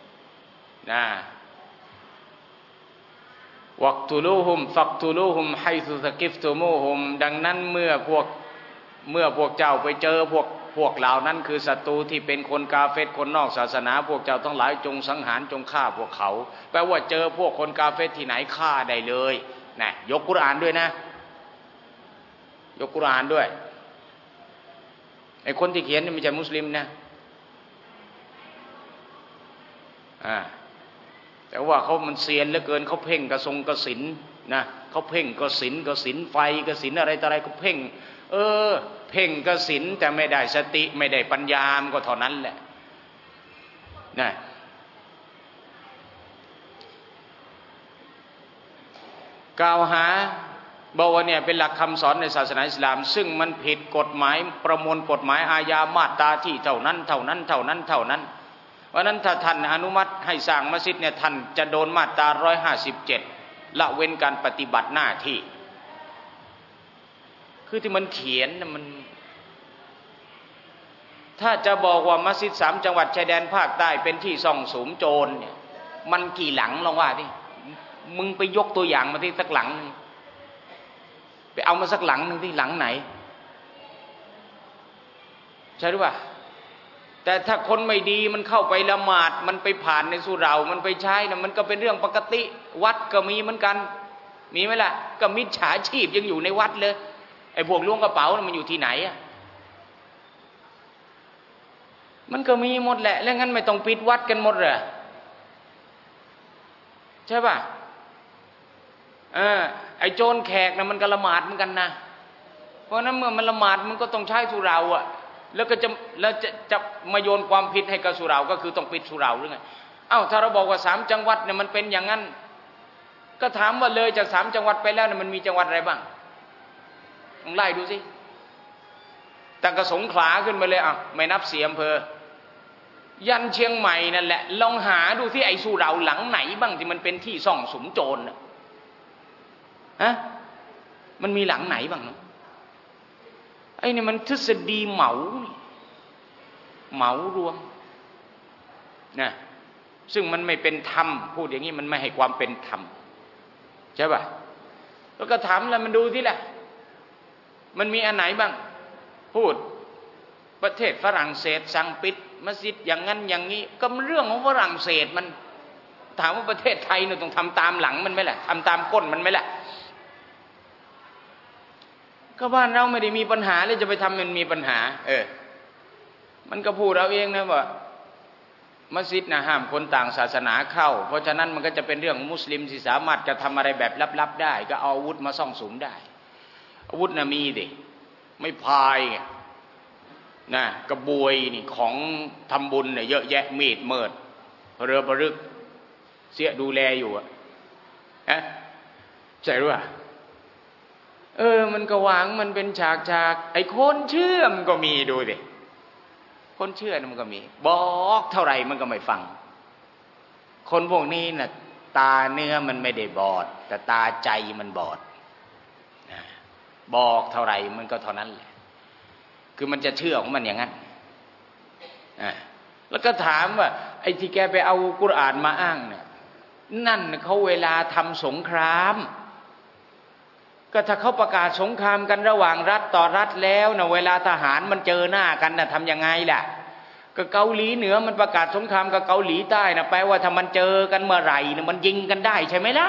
วักตุลูฮุมฟักตุลูฮุมไฮซุสกิฟตุมูฮุมดังนั้นเมื่อพวกเจ้าไปเจอพวกเหล่านั้นคือศัตรูที่เป็นคนกาเฟรคนนอกศาสนาพวกเจ้าทั้งหลายจงสังหารจงฆ่าพวกเขาแปลว่าเจอพวกคนกาเฟรที่ไหนฆ่าได้เลยนะยกกุรอานด้วยนะยกกุรอานด้วยไอ้คนที่เขียนนี่ไม่ใช่มุสลิมนะแต่ว่าเขามันเซียนเหลือเกินเขาเพ่งกระทรงกสินนะเขาเพ่งกสินไฟกสินอะไรต่ออะไรเขาเพ่งเพ่งกสิณแต่ไม่ได้สติไม่ได้ปัญญามันก็เท่านั้นแหละนะกล่าวหาบอกว่าเนี่ยเป็นหลักคำสอนในศาสนาอิสลามซึ่งมันผิดกฎหมายประมวลกฎหมายอาญามาตราที่เท่านั้นเพราะนั้นถ้าท่านอนุมัติให้สร้างมัสยิดเนี่ยท่านจะโดนมาตรา157ละเว้นการปฏิบัติหน้าที่คือที่มันเขียนนะมันถ้าจะบอกว่ามัสยิด3จังหวัดชายแดนภาคใต้เป็นที่ซ่องสุมโจรเนี่ยมันกี่หลังลองว่าดิมึงไปยกตัวอย่างมาที่สักหลังนึงไปเอามาสักหลังนึงที่หลังไหนใช่หรือเปล่าแต่ถ้าคนไม่ดีมันเข้าไปละหมาดมันไปผ่านในสุเหร่ามันไปใช้นะมันก็เป็นเรื่องปกติวัดก็มีเหมือนกันมีไหมล่ะก็มิจฉาชีพยังอยู่ในวัดเลยไอ้พวกล้วงกระเป๋านะมันอยู่ที่ไหนอ่ะมันก็มีหมดแหละแล้วงั้นไม่ต้องปิดวัดกันหมดเหรอใช่ป่ะไอ้โจรแขกนะมันก็ละหมาดเหมือนกันนะเพราะนั้นเมื่อมันละหมาดมันก็ต้องใช้สุเหร่าอ่ะแล้วจะมาโยนความผิดให้กับสุเหร่าก็คือต้องปิดสุเหร่าหรือไงถ้าเราบอกว่า3จังหวัดเนี่ยมันเป็นอย่างนั้นก็ถามว่าเลยจาก3จังหวัดไปแล้วเนี่ยมันมีจังหวัดอะไรบ้างลองไล่ดูสิตั้งแต่สงขลาขึ้นมาเลยไม่นับ4อำเภอยันเชียงใหม่นั่นแหละลองหาดูที่ไอ้สุเหร่าหลังไหนบ้างที่มันเป็นที่ซ่องสุมโจรมันมีหลังไหนบ้างนะไอ้นี่มันทฤษฎีเหมารวมนะซึ่งมันไม่เป็นธรรมพูดอย่างนี้มันไม่ให้ความเป็นธรรมใช่ป่ะแล้วก็ถามแล้วมันดูที่แหละมันมีอันไหนบ้างพูดประเทศฝรั่งเศสสั่งปิดมัสยิดอย่างนั้นอย่างนี้ก็เรื่องของฝรั่งเศสมันถามว่าประเทศไทยเนี่ยต้องทำตามหลังมันไหมล่ะทำตามก้นมันไหมล่ะก็บ้านเราไม่ได้มีปัญหาเลยจะไปทำมันมีปัญหามันก็พูดเราเองนะว่ามัสยิดนะห้ามคนต่างศาสนาเข้าเพราะฉะนั้นมันก็จะเป็นเรื่องมุสลิมที่สามารถจะทำอะไรแบบลับๆได้ก็เอาอาวุธมาซ่องสุมได้อาวุธนะมีดิไม่พายนะกระบวยนี่ของทำบุญเนี่ยเยอะแยะมีดเมิดเรือประรึกเสียดูแลอยู่ใช่หรือเปล่ามันก็วางมันเป็นฉากไอ้คนเชื่อมันก็มีดูดิคนเชื่อมันก็มีบอกเท่าไหร่มันก็ไม่ฟังคนพวกนี้น่ะตาเนื้อมันไม่ได้บอดแต่ตาใจมันบอดบอกเท่าไหร่มันก็เท่านั้นแหละคือมันจะเชื่อของมันอย่างนั้นแล้วก็ถามว่าไอ้ที่แกไปเอากุรอานมาอ้างเนี่ยนั่นเขาเวลาทำสงครามก็ถ้าเขาประกาศสงครามกันระหว่างรัฐต่อรัฐแล้วนะเวลาทหารมันเจอหน้ากันนะทำยังไงล่ะก็เกาหลีเหนือมันประกาศสงครามกับเกาหลีใต้นะแปลว่าถ้ามันเจอกันเมื่อไหร่นะมันยิงกันได้ใช่ไหมล่ะ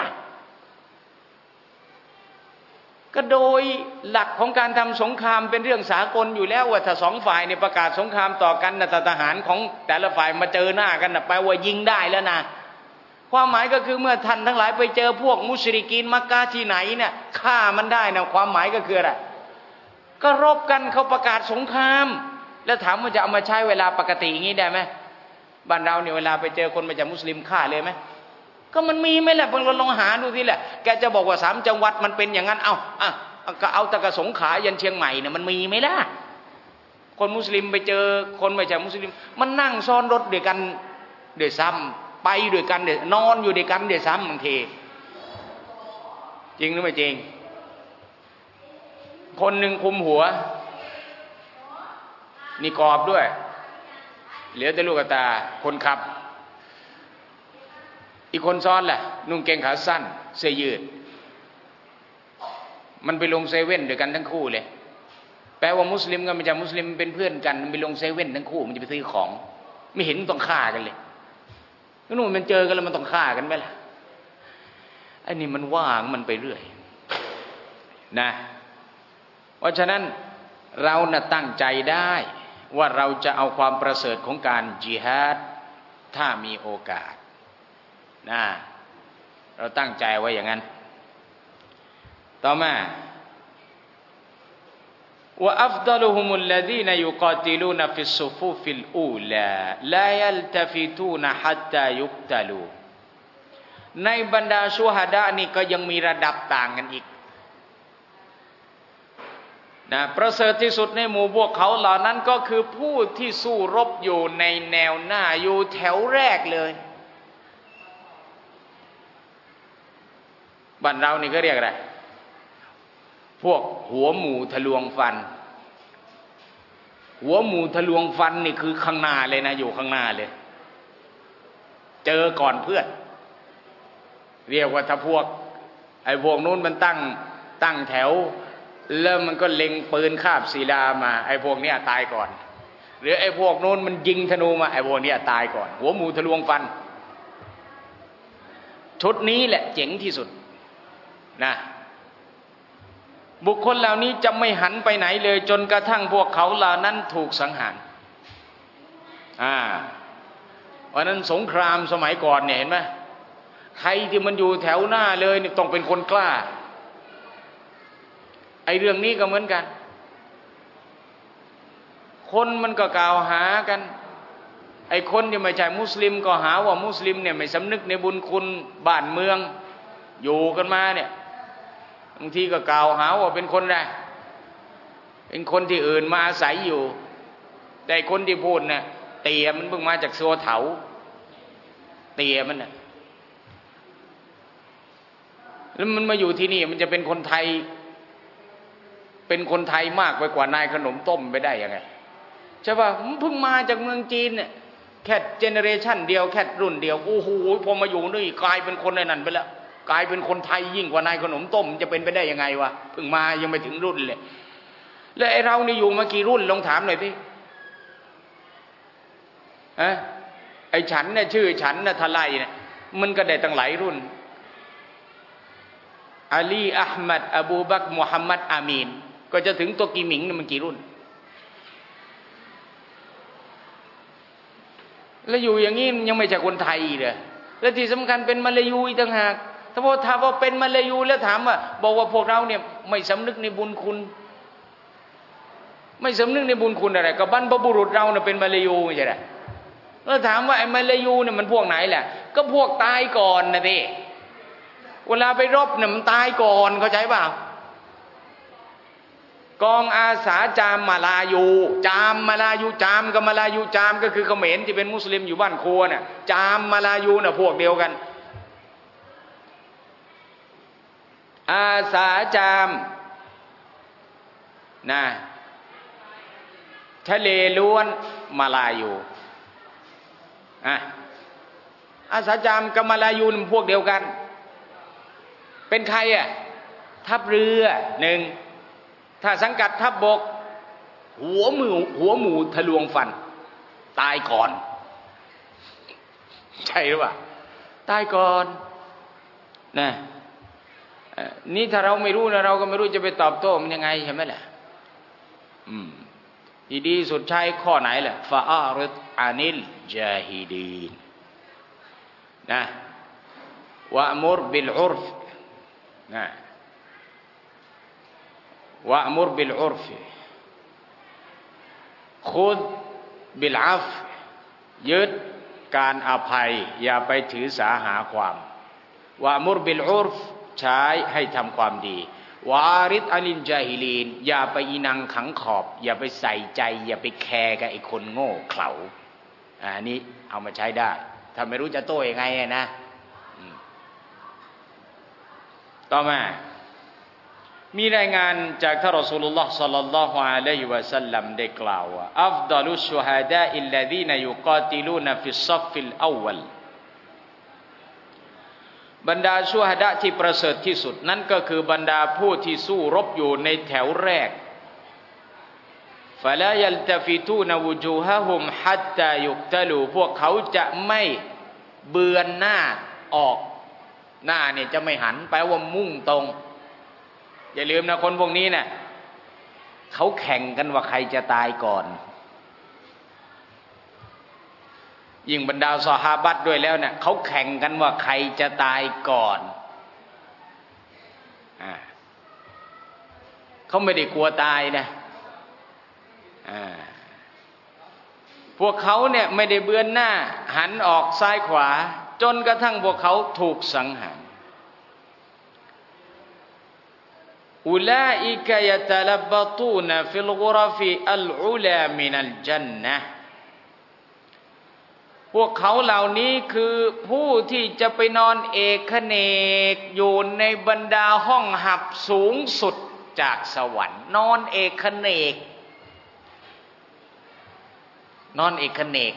ก็โดยหลักของการทำสงครามเป็นเรื่องสากลอยู่แล้วว่าถ้าสองฝ่ายเนี่ยประกาศสงครามต่อกันนะทหารของแต่ละฝ่ายมาเจอหน้ากันนะแปลว่ายิงได้แล้วนะความหมายก็คือเมื่อท่านทั้งหลายไปเจอพวกมุชริกีนมักกะที่ไหนเนี่ยฆ่ามันได้นะความหมายก็คืออะไรก็รบกันเขาประกาศสงครามแล้วถามว่าจะเอามาใช้เวลาปกติอย่างนี้ได้ไหมบ้านเราเนี่ยเวลาไปเจอคนมาจากมุสลิมฆ่าเลยไหมก็มันมีไหมล่ะลองหาดูทีแหละแกจะบอกว่า3จังหวัดมันเป็นอย่างนั้นก็เอาตะกะสงขลายันเชียงใหม่เนี่ยมันมีไหมล่ะคนมุสลิมไปเจอคนมาจากมุสลิมมันนั่งซ้อนรถด้วยกันเดี๋ยวซ้ำไปด้วยกันเดี๋ยวนอนอยู่ด้วยกันเดี๋ยวซ้ำบางทีจริงหรือไม่จริงคนหนึ่งคุมหัวนี่กรอบด้วยเหลือแต่ลูกตาคนขับอีกคนซ้อนแหละนุ่งเกงขาสั้นเสื้อยืดมันไปลงเซเว่นด้วยกันทั้งคู่เลยแปลว่ามุสลิมกับไม่ใช่มุสลิมเป็นเพื่อนกันมันไปลงเซเว่นทั้งคู่มันจะไปซื้อของไม่เห็นต้องฆ่ากันเลยก็นู่นมันเจอกันแล้วมันต้องฆ่ากันไหมล่ะไอ้นี่มันว่างมันไปเรื่อยนะเพราะฉะนั้นเราน่ะตั้งใจได้ว่าเราจะเอาความประเสริฐของการญิฮาดถ้ามีโอกาสนะเราตั้งใจไว้อย่างนั้นต่อมาว่าอัฟฎอลุฮุมุลลซีนยุกาติลูนฟิสซุฟูฟิลอูลาลายัลตะฟิตูนฮัตตายุกตะลูในบรรดาชูฮดะนี่ก็ยังมีระดับต่างกันอีกนะประเสริฐที่สุดในหมู่พวกเขาเหล่านั้นก็คือผู้ที่สู้รบอยู่ในแนวหน้าอยู่แถวแรกเลยบ้านเรานี่ก็เรียกอะไรพวกหัวหมูทะลวงฟันหัวหมูทะลวงฟันนี่คือข้างหน้าเลยนะอยู่ข้างหน้าเลยเจอก่อนเพื่อนเรียกว่าถ้าพวกไอ้พวกนู้นมันตั้งแถวแล้วมันก็เล็งปืนคาบศิลามาไอ้พวกนี้ตายก่อนหรือไอ้พวกนู้นมันยิงธนูมาไอ้พวกนี้ตายก่อนหัวหมูทะลวงฟันชุดนี้แหละเจ๋งที่สุดนะบุคคลเหล่านี้จะไม่หันไปไหนเลยจนกระทั่งพวกเขาเหล่านั้นถูกสังหารวันนั้นสงครามสมัยก่อนเนี่ยเห็นไหมใครที่มันอยู่แถวหน้าเลยนี่ต้องเป็นคนกล้าไอ้เรื่องนี้ก็เหมือนกันคนมันก็กล่าวหากันไอ้คนที่ไม่ใช่มุสลิมก็หาว่ามุสลิมเนี่ยไม่สำนึกในบุญคุณบ้านเมืองอยู่กันมาเนี่ยบางทีก็กล่าวหาว่าเป็นคนใดเป็นคนที่อื่นมาอาศัยอยู่แต่คนที่พูดเนี่ยเตี่ยมันเพิ่งมาจากซัวเถาเตี่ยมันน่ะแล้วมันมาอยู่ที่นี่มันจะเป็นคนไทยมากไปกว่านายขนมต้มไปได้ยังไงใช่ป่ะมันเพิ่งมาจากเมืองจีนเนี่ยแค่เจเนเรชันเดียวแค่รุ่นเดียวโอ้โหพอมาอยู่นี่กลายเป็นคนในนั้นไปแล้วกลายเป็นคนไทยยิ่งกว่านายขนมต้มจะเป็นไปได้ยังไงวะเพิ่งมายังไม่ถึงรุ่นเลยแล้วไอ้เรานี่อยู่มากี่รุ่นลองถามหน่อยสิไอ้ฉันเนี่ยชื่อฉันนะทลายเนี่ยมันก็ได้ตั้งหลายรุ่นอาลีอะห์มัดอบูบักรมุฮัมมัดอามีนก็จะถึงตัวกีหมิงนี่มันกี่รุ่นแล้วอยู่อย่างนี้ยังไม่ใช่คนไทยเลยและที่สำคัญเป็นมาลายูอีกต่างหากถ้าว่าเป็นมาลายูแล้วถามว่าบอกว่าพวกเราเนี่ยไม่สำนึกในบุญคุณไม่สำนึกในบุญคุณอะไรก็บรรพบุรุษเราเนี่ยเป็นมาลายูไม่ใช่หรอแล้วถามว่าไอ้มาลายูเนี่ยมันพวกไหนแหละก็พวกตายก่อนนะดิเวลาไปรบเนี่ยมันตายก่อนเข้าใจเปล่ากองอาสาจามมาลายูจามมาลายูจามกับมาลายูจามก็คือเขมรที่เป็นมุสลิมอยู่บ้านครัวเนี่ยจามมาลายูน่ะพวกเดียวกันอาสาจามนะทะเลล้วนมาลายูอาสาจามกับมาลายูมันพวกเดียวกันเป็นใครทัพเรือหนึ่งถ้าสังกัดทัพบกหัวหมูทะลวงฟันตายก่อนใช่หรือเปล่าตายก่อนนะนี่ถ้าเราไม่รู้นะเราก็ไม่รู้จะไปตอบโต้มันยังไงใช่ไหมล่ะดีสุดใช้ข้อไหนล่ะฟาอาริดอานิลจาฮิดีนนะวะมุรบิลอุรฟนะวะมุรบิลอุรฟขุดบิลอัฟยึดการอภัยอย่าไปถือสาหาความวะมุรบิลอุรฟใช้ให้ทำความดีวาริดอาลินจาฮิลีนอย่าไปอีนังขังขอบอย่าไปใส่ใจอย่าไปแคร์กับไอ้คนโง่เขลาอันนี้เอามาใช้ได้ถ้าไม่รู้จะโต้ยังไงนะต่อมามีรายงานจากท่านรอซูลุลลอฮ์ศ็อลลัลลอฮุอะลัยฮิวะซัลลัมได้กล่าวว่าอัฟฎอลุชชุฮะดาอิลลซีนยุกาติลูนฟิศศอฟฟิลอวัลบรรดาชูฮะดะที่ประเสริฐที่สุดนั้นก็คือบรรดาผู้ที่สู้รบอยู่ในแถวแรกฟะลายัลตะฟิตูนวุจูฮะฮุมฮัตตายุกตะลูพวกเขาจะไม่เบือนหน้าออกหน้าเนี่ยจะไม่หันแปลว่ามุ่งตรงอย่าลืมนะคนพวกนี้เนี่ยเขาแข่งกันว่าใครจะตายก่อนยิ่งบรรดาซอฮาบะห์ด้วยแล้วเนี่ยเขาแข่งกันว่าใครจะตายก่อนเขาไม่ได้กลัวตายนะพวกเขาเนี่ยไม่ได้เบือนหน้าหันออกซ้ายขวาจนกระทั่งพวกเขาถูกสังหารอุลาอิกะยะตะลับบะตูนฟิลกุรฟิอัลอุลามินัลญันนะห์พวกเขาเหล่านี้คือผู้ที่จะไปนอนเอกเนกอยู่ในบรรดาห้องหับสูงสุดจากสวรรค์นอนเอกเนกนอนเอกเนก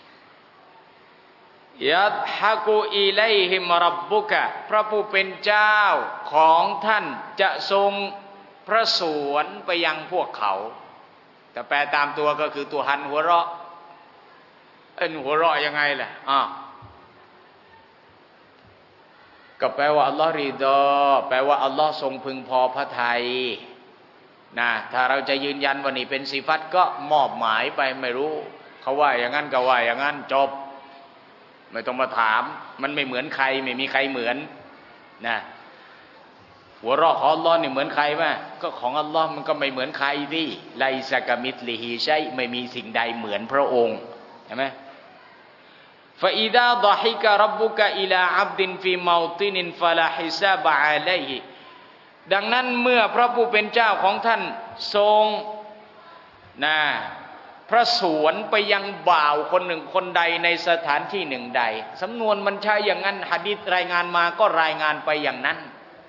ยัดฮะกุอิไลฮิมรับบุกะพระผู้เป็นเจ้าของท่านจะทรงพระสวนไปยังพวกเขาแต่แปลตามตัวก็คือตัวหันหัวเราะหัวเราะยังไงล่ะก็แปลว่าอัลลอฮ์รีดอแปลว่าอัลลอฮ์ทรงพึงพอพระทัยนะถ้าเราจะยืนยันว่านี่เป็นสิฟัตก็มอบหมายไปไม่รู้เขาว่าอย่างนั้นก็ว่าอย่างนั้นจบไม่ต้องมาถามมันไม่เหมือนใครไม่มีใครเหมือนนะหัวเราะของอัลลอฮ์นี่เหมือนใครไหมก็ของอัลลอฮ์มันก็ไม่เหมือนใครดิไลซะกะมิธลิฮิชัยไม่มีสิ่งใดเหมือนพระองค์เห็นไหมฟะอิดาฎอฮิกะร็อบบุกะอิลาอับดินฟีเมาตินินฟะลาฮิซาบะอะลัยฮิดังนั้นเมื่อพระผู้เป็นเจ้าของท่านทรงพระสวนไปยังบ่าวคนหนึ่งคนใดในสถานที่หนึ่งใดสำนวนมันใช้อย่างนั้นหะดีษรายงานมาก็รายงานไปอย่างนั้น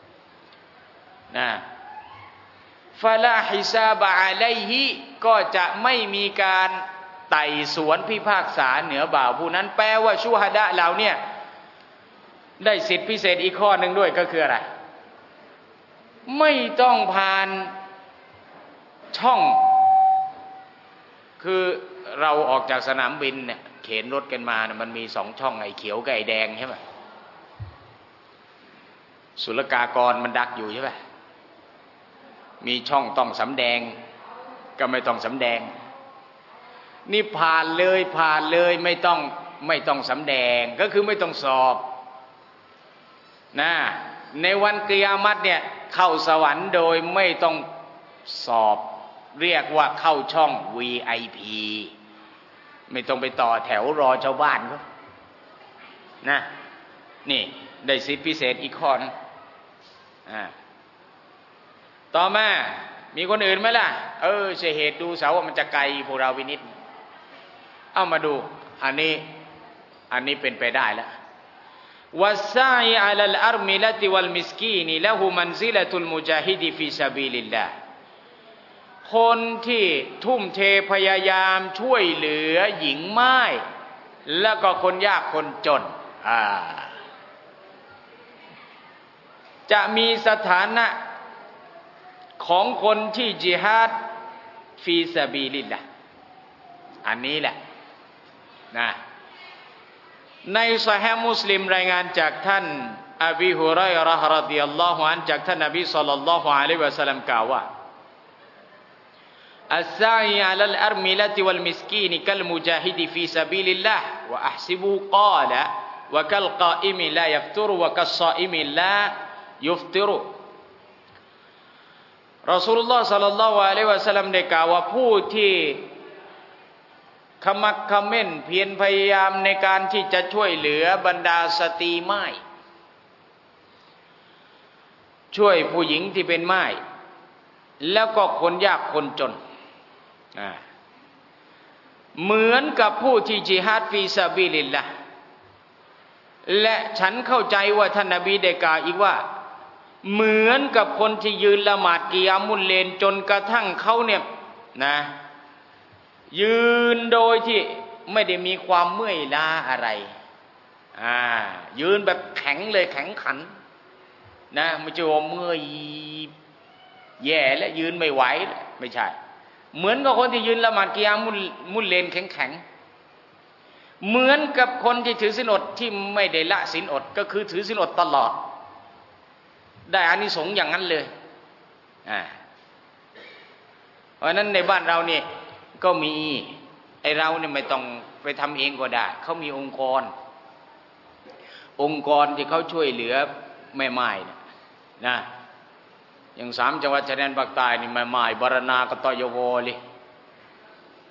ฟะลาฮิซาบะอะลัยฮิก็จะไม่มีการไต่สวนพิพากษาเหนือบ่าวผู้นั้นแปลว่าชูฮะดะเราเนี่ยได้สิทธิพิเศษอีกข้อหนึ่งด้วยก็คืออะไรไม่ต้องผ่านช่องคือเราออกจากสนามบินเนี่ยเข็นรถกันมาเนี่ยมันมี2ช่องไอ้เขียวกับไอ้แดงใช่ไหมศุลกากรมันดักอยู่ใช่ไหมมีช่องต้องสำแดงก็ไม่ต้องสำแดงนี่ผ่านเลยไม่ต้องสำแดงก็คือไม่ต้องสอบในวันกิยามัตเนี่ยเข้าสวรรค์โดยไม่ต้องสอบเรียกว่าเข้าช่อง VIP ไม่ต้องไปต่อแถวรอชาวบ้านเขานี่ได้สิทธิพิเศษอีกข้อนึงต่อมามีคนอื่นไหมล่ะเสเหตุดูเสาว่ามันจะไกลพวกเราวินิจเอามาดูอันนี้เป็นไปได้แล้ววัสซาอิอะลัลอัรมิละติวัลมิสกีนละหูมันซิละตุลมุจาฮิดฟีซะบีลิลลาห์คนที่ทุ่มเทพยายามช่วยเหลือหญิงม่ายแล้วก็คนยากคนจนจะมีสถานะของคนที่ญิฮาดฟีซะบีลิลลาห์อันนี้แหละในซอฮีฮ์มุสลิมรายงานจากท่านอบีฮุรอยเราะห์รอฎิยัลลอฮุอันจากท่านนบีศ็อลลัลลอฮุอะลัยฮิวะซัลลัมกล่าวว่าอัสซาอิอะลัลอัรมิละติวัลมิสกีนกัลมุจาฮิดฟีซะบีลิลลาห์วะอะห์ซิบุกาละวะกัลกออิมลายัฟตุรวะกัสศออิมลายุฟติรุรอซูลุลลอฮ์ศ็อลลัลลอฮุอะลัยฮิวะซัลลัมได้กล่าวว่าผู้ที่ขมักเขม้นเพียรพยายามในการที่จะช่วยเหลือบรรดาสตรีม่ายช่วยผู้หญิงที่เป็นม่ายแล้วก็คนยากคนจนเหมือนกับผู้ที่ญิฮาดฟีซะบีลิลลาห์และฉันเข้าใจว่าท่านนบีได้กล่าวอีกว่าเหมือนกับคนที่ยืนละหมาดกิยามุลเลลจนกระทั่งเขาเนี่ยยืนโดยที่ไม่ได้มีความเมื่อยล้าอะไรยืนแบบแข็งเลยแข็งขันไม่ใช่ว่าเมื่อยแย่และยืนไม่ไหวไม่ใช่เหมือนกับคนที่ยืนละหมาดกิยามุลเลลแข็งเหมือนกับคนที่ถือศีลอดที่ไม่ได้ละศีลอดก็คือถือศีลอดตลอดได้อานิสงส์อย่างนั้นเลยเพราะนั้นในบ้านเราเนี่ยก็มีไอเราเนี่ยไม่ต้องไปทำเองก็ได้เขามีองค์กรที่เขาช่วยเหลือแม่ไม้อย่าง3 จังหวัดชายแดนภาคใต้นี่แม่ไม้บารณากตยโวเลย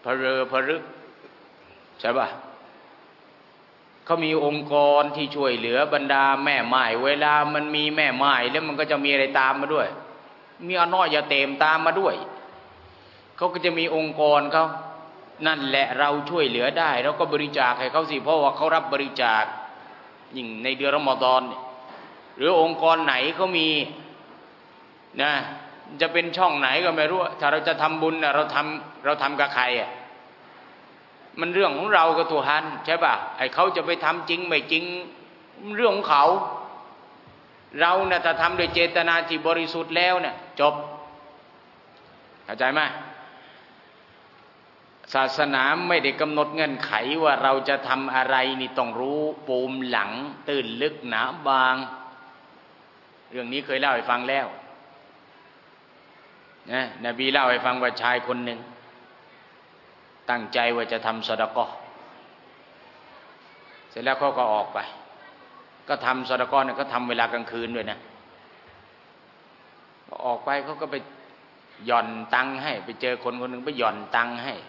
เรอพรึกใช่ป่ะเขามีองค์กรที่ช่วยเหลือบรรดาแม่ไม้เวลามันมีแม่ไม้แล้วมันก็จะมีอะไรตามมาด้วยมีอน้อยยาเต็มตามมาด้วยเขาก็จะมีองค์กรเขานั่นแหละเราช่วยเหลือได้เราก็บริจาคให้เขาสิเพราะว่าเขารับบริจาคยิ่งในเดือนรอมฎอนหรือองค์กรไหนเขามีนะจะเป็นช่องไหนก็ไม่รู้ถ้าเราจะทำบุญเราทำกับใครมันเรื่องของเรากับตัวฮันใช่ป่ะไอ้เขาจะไปทำจริงไม่จริงเรื่องของเขาเราเนี่ยถ้าทำโดยเจตนาที่บริสุทธิ์แล้วเนี่ยจบเข้าใจไหมศาสนาไม่ได้กำหนดเงื่อนไขว่าเราจะทำอะไรนี่ต้องรู้ปูมหลังตื่นลึกหนาบางเรื่องนี้เคยเล่าให้ฟังแล้วนะนบีเล่าให้ฟังว่าชายคนหนึ่งตั้งใจว่าจะทำซอดาเกาะห์เสร็จแล้วเขาก็ออกไปก็ทำซอดาเกาะห์เนี่ยก็ทำเวลากลางคืนด้วยนะออกไปเขาก็ไปหย่อนตังค์ให้ไปเจอคนคนหนึ่งไปหย่อนตังค์ให้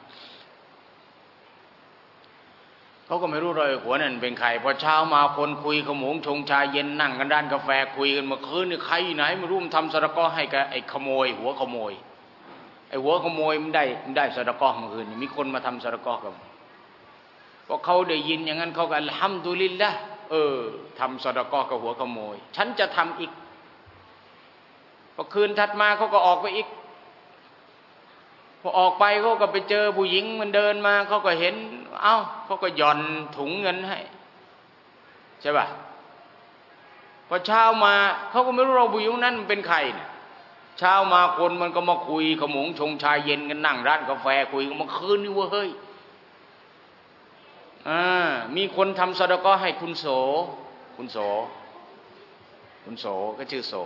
เขาก็ไม่รู้เลยหัวนั่นเป็นใครพอเช้ามาคนคุยขโมงชงชาเย็นนั่งกันร้านกาแฟคุยกันเมื่อคืนนี่ใครไหนไม่รู้มันทำซอดาเกาะห์ให้กับไอ้ขโมยหัวขโมยไอ้หัวขโมยมันได้ซอดาเกาะห์เมื่อคืนมีคนมาทำซอดาเกาะห์กับพอเขาได้ยินอย่างนั้นเขาก็อัลฮัมดุลิลละห์ทำซอดาเกาะห์กับหัวขโมยฉันจะทำอีกพอคืนถัดมาเขาก็ออกไปอีกพอออกไปเขาก็ไปเจอผู้หญิงมันเดินมาเขาก็เห็นเขาก็หย่อนถุงเงินให้ใช่ป่ะพอเช้ามาเขาก็ไม่รู้เราผู้หญิงนั้นมันเป็นใครเนี่ยเช้ามาคนมันก็มาคุยขโมงชงชาเย็นกันนั่งร้านกาแฟคุยกันเมื่อคืนนี่เว้ยเฮ้ยมีคนทำซอดาเกาะห์ให้คุณโสก็ชื่อโส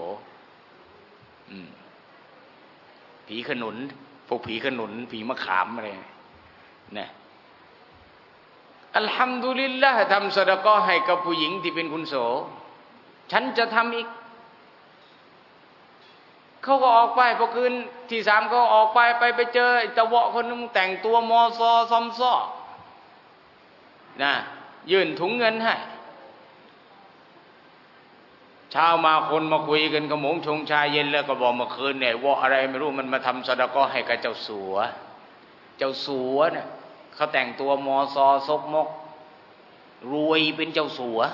ผีขนุนพวกผีขนุนผีมะขามอะไรเนี่ยอัลฮัมดุลิลละห์ทำซอดาเกาะห์ให้กับผู้หญิงที่เป็นคุณโสฉันจะทำอีกเขาก็ออกไปพอคืนที่3เขาออกไปเจอไอ้ตะเวาะคนนึงแต่งตัวมอซอซอมซ้อนะยื่นถุงเงินให้เช้ามาคนมาคุยกันขโมงชงชาเย็นแล้วก็บอกเมื่อคืนเนี่ยว่าอะไรไม่รู้มันมาทำซอดาเกาะห์ให้กับเจ้าสัวเนี่ยเขาแต่งตัวมอซอซกมกรวยเป็นเจ้าสัว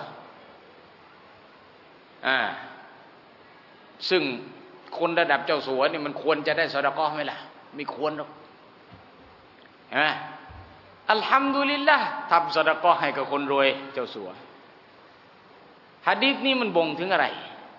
ซึ่งคนระดับเจ้าสัวนี่มันควรจะได้ซอดาเกาะห์ไหมล่ะไม่ควรหรอกเห็นไหมอัลฮัมดุลิลละห์ทำซอดาเกาะห์ให้กับคนรวยเจ้าสัวหะดีษนี้มันบ่งถึงอะไร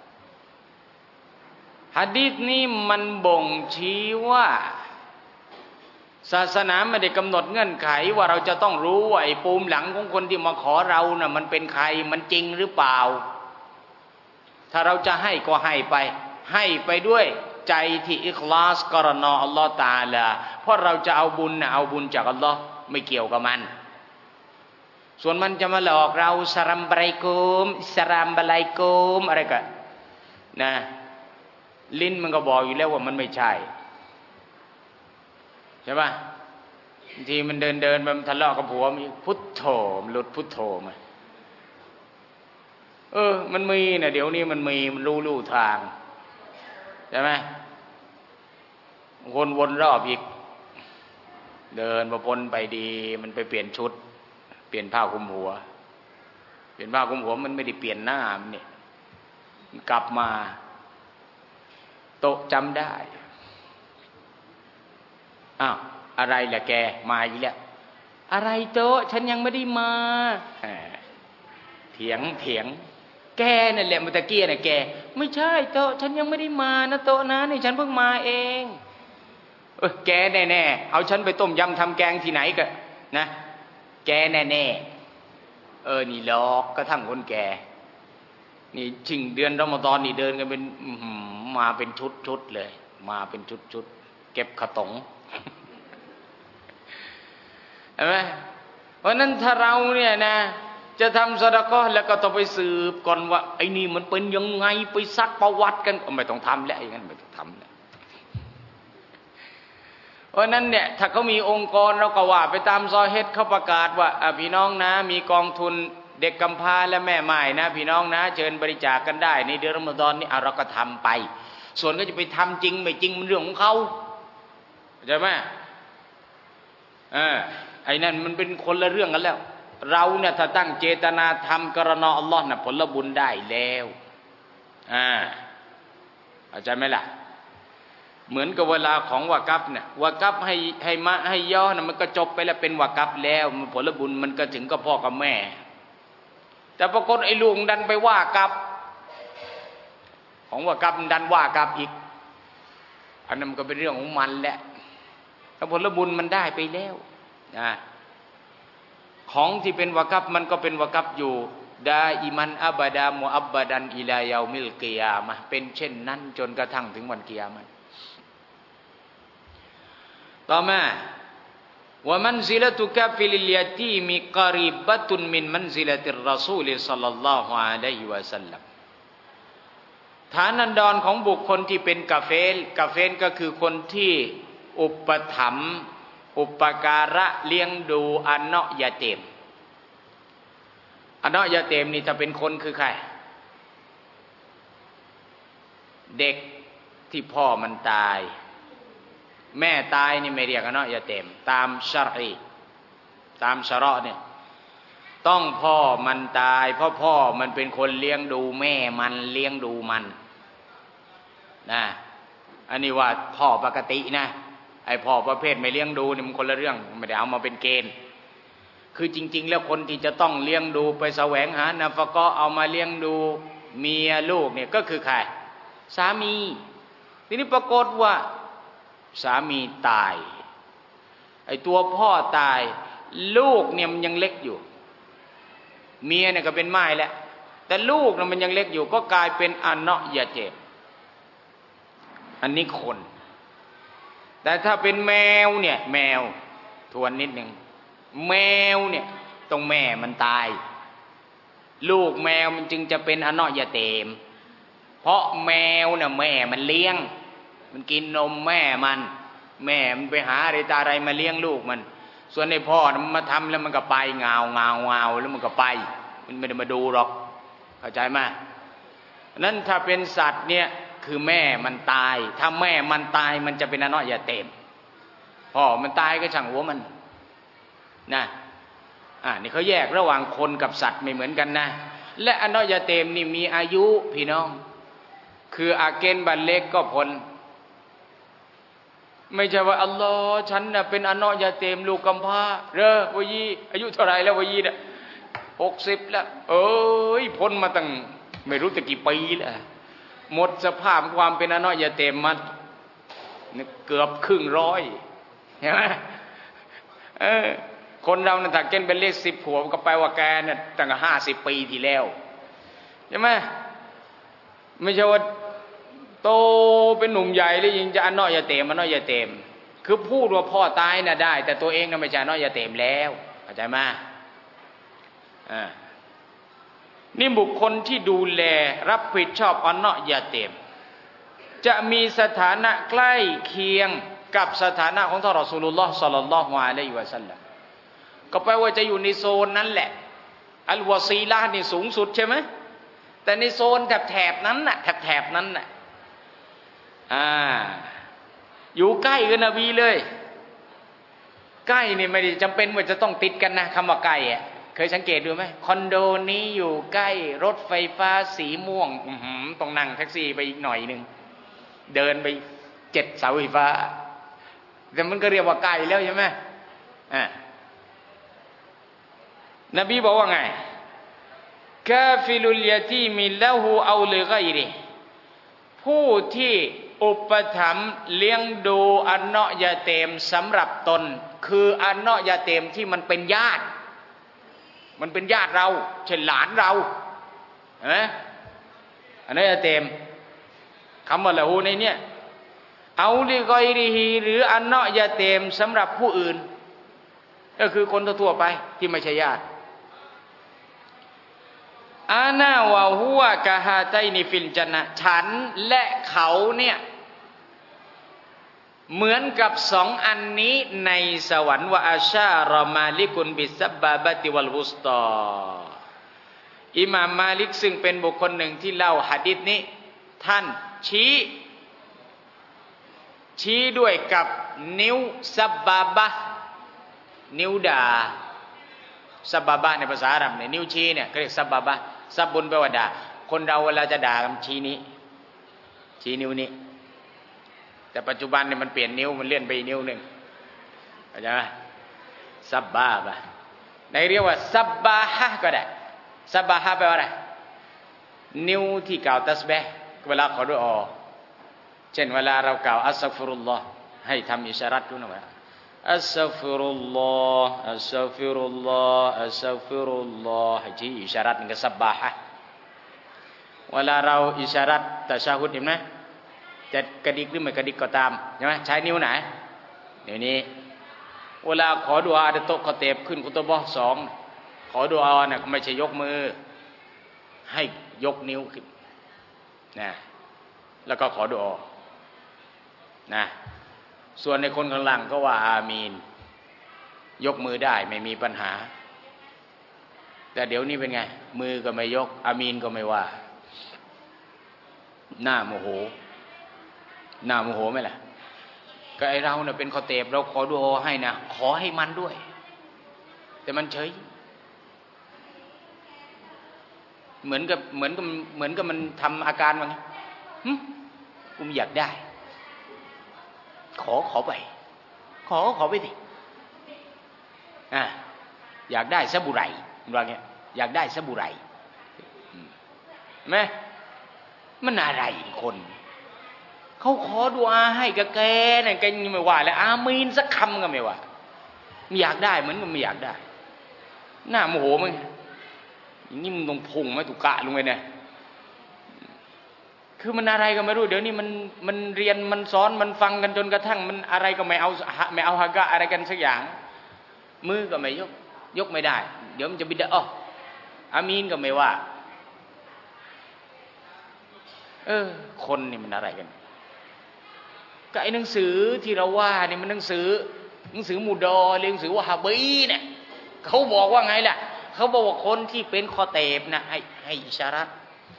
หะดีษนี้มันบ่งชี้ว่าศาสนาไม่ได้กำหนดเงื่อนไขว่าเราจะต้องรู้ว่าไอ้ปูมหลังของคนที่มาขอเราน่ะมันเป็นใครมันจริงหรือเปล่าถ้าเราจะให้ก็ให้ไปด้วยใจที่อิคลาสกรณออัลลอฮฺตะอาลาเพราะเราจะเอาบุญเอาบุญจากอัลลอฮฺไม่เกี่ยวกับมันส่วนมันจะมาหลอกเราสลัมบะลัยกุมอะไรกันนะลิ้นมันก็บอกอยู่แล้วว่ามันไม่ใช่ใช่ป่ะบางทีมันเดินมันทะเลาะกับผัวมันพุทโธมันหลุดพุทโธมามันมีนะเดี๋ยวนี้มันรู้ทางใช่ไหมวนรอบอีกเดินมาพ้นไปดีมันไปเปลี่ยนชุดเปลี่ยนผ้าคลุมหัวมันไม่ได้เปลี่ยนหน้ามันเนี่ยกลับมาโตจำได้อะไรล่ะแกมาอีกแล้วอะไรโตฉันยังไม่ได้มาเถียงแกนั่นแหละเมื่อกี้น่ะแกไม่ใช่โตฉันยังไม่ได้มานะโตนะนี่ฉันเพิ่งมาเองแกแน่ๆเอาฉันไปต้มยำทำแกงที่ไหนกันนะแกแน่ๆนี่หลอกกระทั่งคนแกนี่ชิงเดือนรอมฎอนนี่เดินกันเป็นมาเป็นชุดเลยมาเป็นชุดเก็บขตงเห็นไหมเพราะนั้นถ้าเราเนี่ยนะจะทำซอดาเกาะห์แล้วก็ต้องไปสืบก่อนว่าไอ้นี่มันเป็นยังไงไปซักประวัติกันไม่ต้องทำแล้วอย่างนั้นไม่ต้องทำแล้วเพราะนั้นเนี่ยถ้าเขามีองค์กรเราก็ว่าไปตามซอเฮ็ดเขาประกาศว่าพี่น้องนะมีกองทุนเด็กกำพร้าและแม่ม่ายนะพี่น้องนะเชิญบริจาคกันได้ในเดือนรอมฎอนนี้เราก็ทำไปส่วนก็จะไปทำจริงไม่จริงมันเรื่องของเขาเข้าใจไหมไอ้นั่นมันเป็นคนละเรื่องกันแล้วเราเนี่ยถ้าตั้งเจตนาทำกรณออัลลอฮ์น่ะผลบุญได้แล้วเข้าใจไหมล่ะเหมือนกับเวลาของวะกัฟเนี่ยวะกัฟให้ย่อนะมันก็จบไปแล้วเป็นวะกัฟแล้วมันผลบุญมันก็ถึงกับพ่อกับแม่แต่ปรากฏไอ้ลุงดันไปว่ากับของวะกัฟดันว่ากับอีกอันนั้นมันก็เป็นเรื่องของมันแหละถ้าผลบุญมันได้ไปแล้วนะของที่เป็นวะกัฟมันก็เป็นวะกัฟอยู่ดาอิมันอับดามุอับบดันอิลายามิลกิยามะห์เป็นเช่นนั้นจนกระทั่งถึงวันกิยามะห์ต่อมาวะมันซิละตุกะฟิลิลยะตีมิกอรีบะตุนมินมันซิละติรรอซูลิศ็อลลัลลอฮุอะลัยฮิวะซัลลัมฐานันดรของบุคคลที่เป็นกาเฟรก็คือคนที่อุปถัมภ์อุปการะเลี้ยงดูอันเนาะยาเตมอันเนาะยาเตมนี่ถ้าเป็นคนคือใครเด็กที่พ่อมันตายแม่ตายนี่ไม่เรียกอันเนาะยาเตมตามชะรีตามชะเราะห์เนี่ยต้องพ่อมันตายเพราะพ่อมันเป็นคนเลี้ยงดูแม่มันเลี้ยงดูมันนะอันนี้ว่าพ่อปกตินะไอ้พ่อประเภทไม่เลี้ยงดูนี่มันคนละเรื่องไม่ได้เอามาเป็นเกณฑ์คือจริงๆแล้วคนที่จะต้องเลี้ยงดูไปแสวงหานะฟะกอเอามาเลี้ยงดูเมียลูกเนี่ยก็คือใครสามีทีนี้ปรากฏว่าสามีตายไอ้ตัวพ่อตายลูกเนี่ยมันยังเล็กอยู่เมียเนี่ยก็เป็นม่ายแล้วแต่ลูกเนี่ยมันยังเล็กอยู่ก็กลายเป็นอันเนาะยาเจ็บอันนี้คนแต่ถ้าเป็นแมวเนี่ยแมวทวนนิดหนึ่งแมวเนี่ยต้องแม่มันตายลูกแมวมันจึงจะเป็นอันเนาะยาเต็มเพราะแมวเนี่ยแม่มันเลี้ยงมันกินนมแม่มันไปหาอะไรตาอะไรมาเลี้ยงลูกมันส่วนในพ่อมันมาทำแล้วมันก็ไปเงาแล้วมันก็ไปมันไม่ได้มาดูหรอกเข้าใจไหมนั้นถ้าเป็นสัตว์เนี่ยคือแม่มันตายถ้าแม่มันตายมันจะเป็นอันเนาะยาเต็มพ่อมันตายก็ช่างหัวมันนะนี่เขาแยกระหว่างคนกับสัตว์ไม่เหมือนกันนะและอันเนาะยาเต็มนี่มีอายุพี่น้องคืออาเกนบันเล็กก็พ้นไม่ใช่ว่าอัลลอฮ์ฉันน่ะเป็นอันเนาะยาเต็มลูกกำพร้าวะยีอายุเท่าไรแล้ววะยีน่ะ60แล้วพ้นมาตั้งไม่รู้จะกี่ปีแล้วหมดสภาพความเป็นอันเนาะยาเต็มมาเกือบครึ่งร้อยเห็นไหมคนเราเนี่ยถ้าเกณฑ์เป็นเลข10 ขวบก็แปลว่าแกเนี่ยตั้ง50 ปีที่แล้วใช่ไหมไม่ใช่ว่าโตเป็นหนุ่มใหญ่แล้วยังจะอันเนาะยาเต็มอันเนาะยาเต็มคือพูดว่าพ่อตายน่ะได้แต่ตัวเองน่ะไม่ใช่อันเนาะยาเต็มแล้วเข้าใจไหมนี่บุคคลที่ดูแลรับผิดชอบอันเนาะยาเต็มจะมีสถานะใกล้เคียงกับสถานะของท่านรอซูลุลลอฮ์ศ็อลลัลลอฮุอะลัยฮิวะซัลลัมก็แปลว่าจะอยู่ในโซนนั้นแหละอัลวาซีละห์นี่สูงสุดใช่ไหมแต่ในโซนแถบนั้นน่ะแถบนั้นน่ะอยู่ใกล้กับนบีเลยใกล้นี่ไม่ได้จำเป็นว่าจะต้องติดกันนะคำว่าใกล้เคยสังเกตดูไหมคอนโดนี้อยู่ใกล้รถไฟฟ้าสีม่วงต้องนั่งแท็กซี่ไปอีกหน่อยนึงเดินไป7 เสาไฟฟ้าแต่มันก็เรียกว่าใกล้แล้วใช่ไหมนบีบอกว่าไงกาฟิลุลยะตีมิละหูเอาลิฆอยริผู้ที่อุปถัมภ์เลี้ยงดูอันเนาะยาเต็มสำหรับตนคืออันเนาะยาเต็มที่มันเป็นญาติเราเช่นหลานเราเห็นไหมอันเนาะยาเต็มคำว่าละหูในเนี้ยเอาลิฆอยริฮีหรืออันเนาะยาเต็มสำหรับผู้อื่นก็คือคนทั่วไปที่ไม่ใช่ญาติอาณาวะฮุวะกะฮาไตนิฟิลจันนะฉันและเขาเนี่ยเหมือนกับสองอันนี้ในสวรรค์ว่าอาชารอมาลิกุนบิซับบาบะติวัลวุสตออิหม่ามมาลิกซึ่งเป็นบุคคลหนึ่งที่เล่าหะดีษนี้ท่านชี้ด้วยกับนิ้วซับบาบะนิ้วด่าซับบาบะในภาษาอาหรับเนี่ยนิ้วชี้เนี่ยเรียกซับบาบะซับบุญแปลว่าด่าคนเราเวลาจะด่ากันชี้นิ้วนี้แต่ปัจจุบันเนี่ยมันเปลี่ยนนิ้วมันเลื่อนไปนิ้วหนึ่งเข้าใจไหมซับบาบะในเรียกว่าซับบาฮะก็ได้ซับบาฮะแปลว่าอะไรนิ้วที่กล่าวตัสบีฮ์เวลาขอดุอาเช่นเวลาเรากล่าวอัสซักฟิรุลลอฮ์ให้ทำอิชารัตด้วยนะว่าอัสซักฟิรุลลอฮ์อัสซักฟิรุลลอฮ์อัสซักฟิรุลลอฮ์ให้ชี้อิชารัตนี่ก็ซับบาฮะเวลาเราอิชารัตตะชะฮุดเห็นไหมจะกระดิกหรือไม่กระดิกก็ตามใช่ไหมใช้นิ้วไหนเดี๋ยวนี้เวลาขอดุอาในโต๊ะขอเตบขึ้นกุตบะสองขอดุอาเนี่ยไม่ใช่ยกมือให้ยกนิ้วขึ้นนะแล้วก็ขอดุอานะส่วนในคนข้างล่างก็ว่าอามีนยกมือได้ไม่มีปัญหาแต่เดี๋ยวนี้เป็นไงมือก็ไม่ยกอามีนก็ไม่ว่าหน้าโมโหไหมล่ะก็ไอเราเนี่ยเป็นขอเตบเราขอดุอาให้นะขอให้มันด้วยแต่มันเฉยเหมือนกับมันทำอาการว่าไงกูอยากได้ขอไปขอไปสิอยากได้ซะบุไรว่าเงี้ยอยากได้ซะบุไรไหมมันอะไรคนเขาขอดุอาให้กับแกเนี่ยแกยังไม่ว่าเลยอามีนสักคำก็ไม่ว่าอยากได้เหมือนมันไม่อยากได้หน้าโมโหมั้งอย่างนี้มึงต้องพุ่งไหมถูกกะลงไปเนี่ยคือมันอะไรก็ไม่รู้เดี๋ยวนี้มันเรียนมันสอนมันฟังกันจนกระทั่งมันอะไรก็ไม่เอาฮะกะอะไรกันสักอย่างมือก็ไม่ยกไม่ได้เดี๋ยวมันจะบิดาอามีนก็ไม่ว่าคนนี่มันอะไรกันก็ไอ้หนังสือที่เราว่าเนี่ยมันหนังสือมูดอหรือหนังสือวะฮาบีเนี่ยเขาบอกว่าไงล่ะเขาบอกว่าคนที่เป็นคอเตบนะให้อิชาระ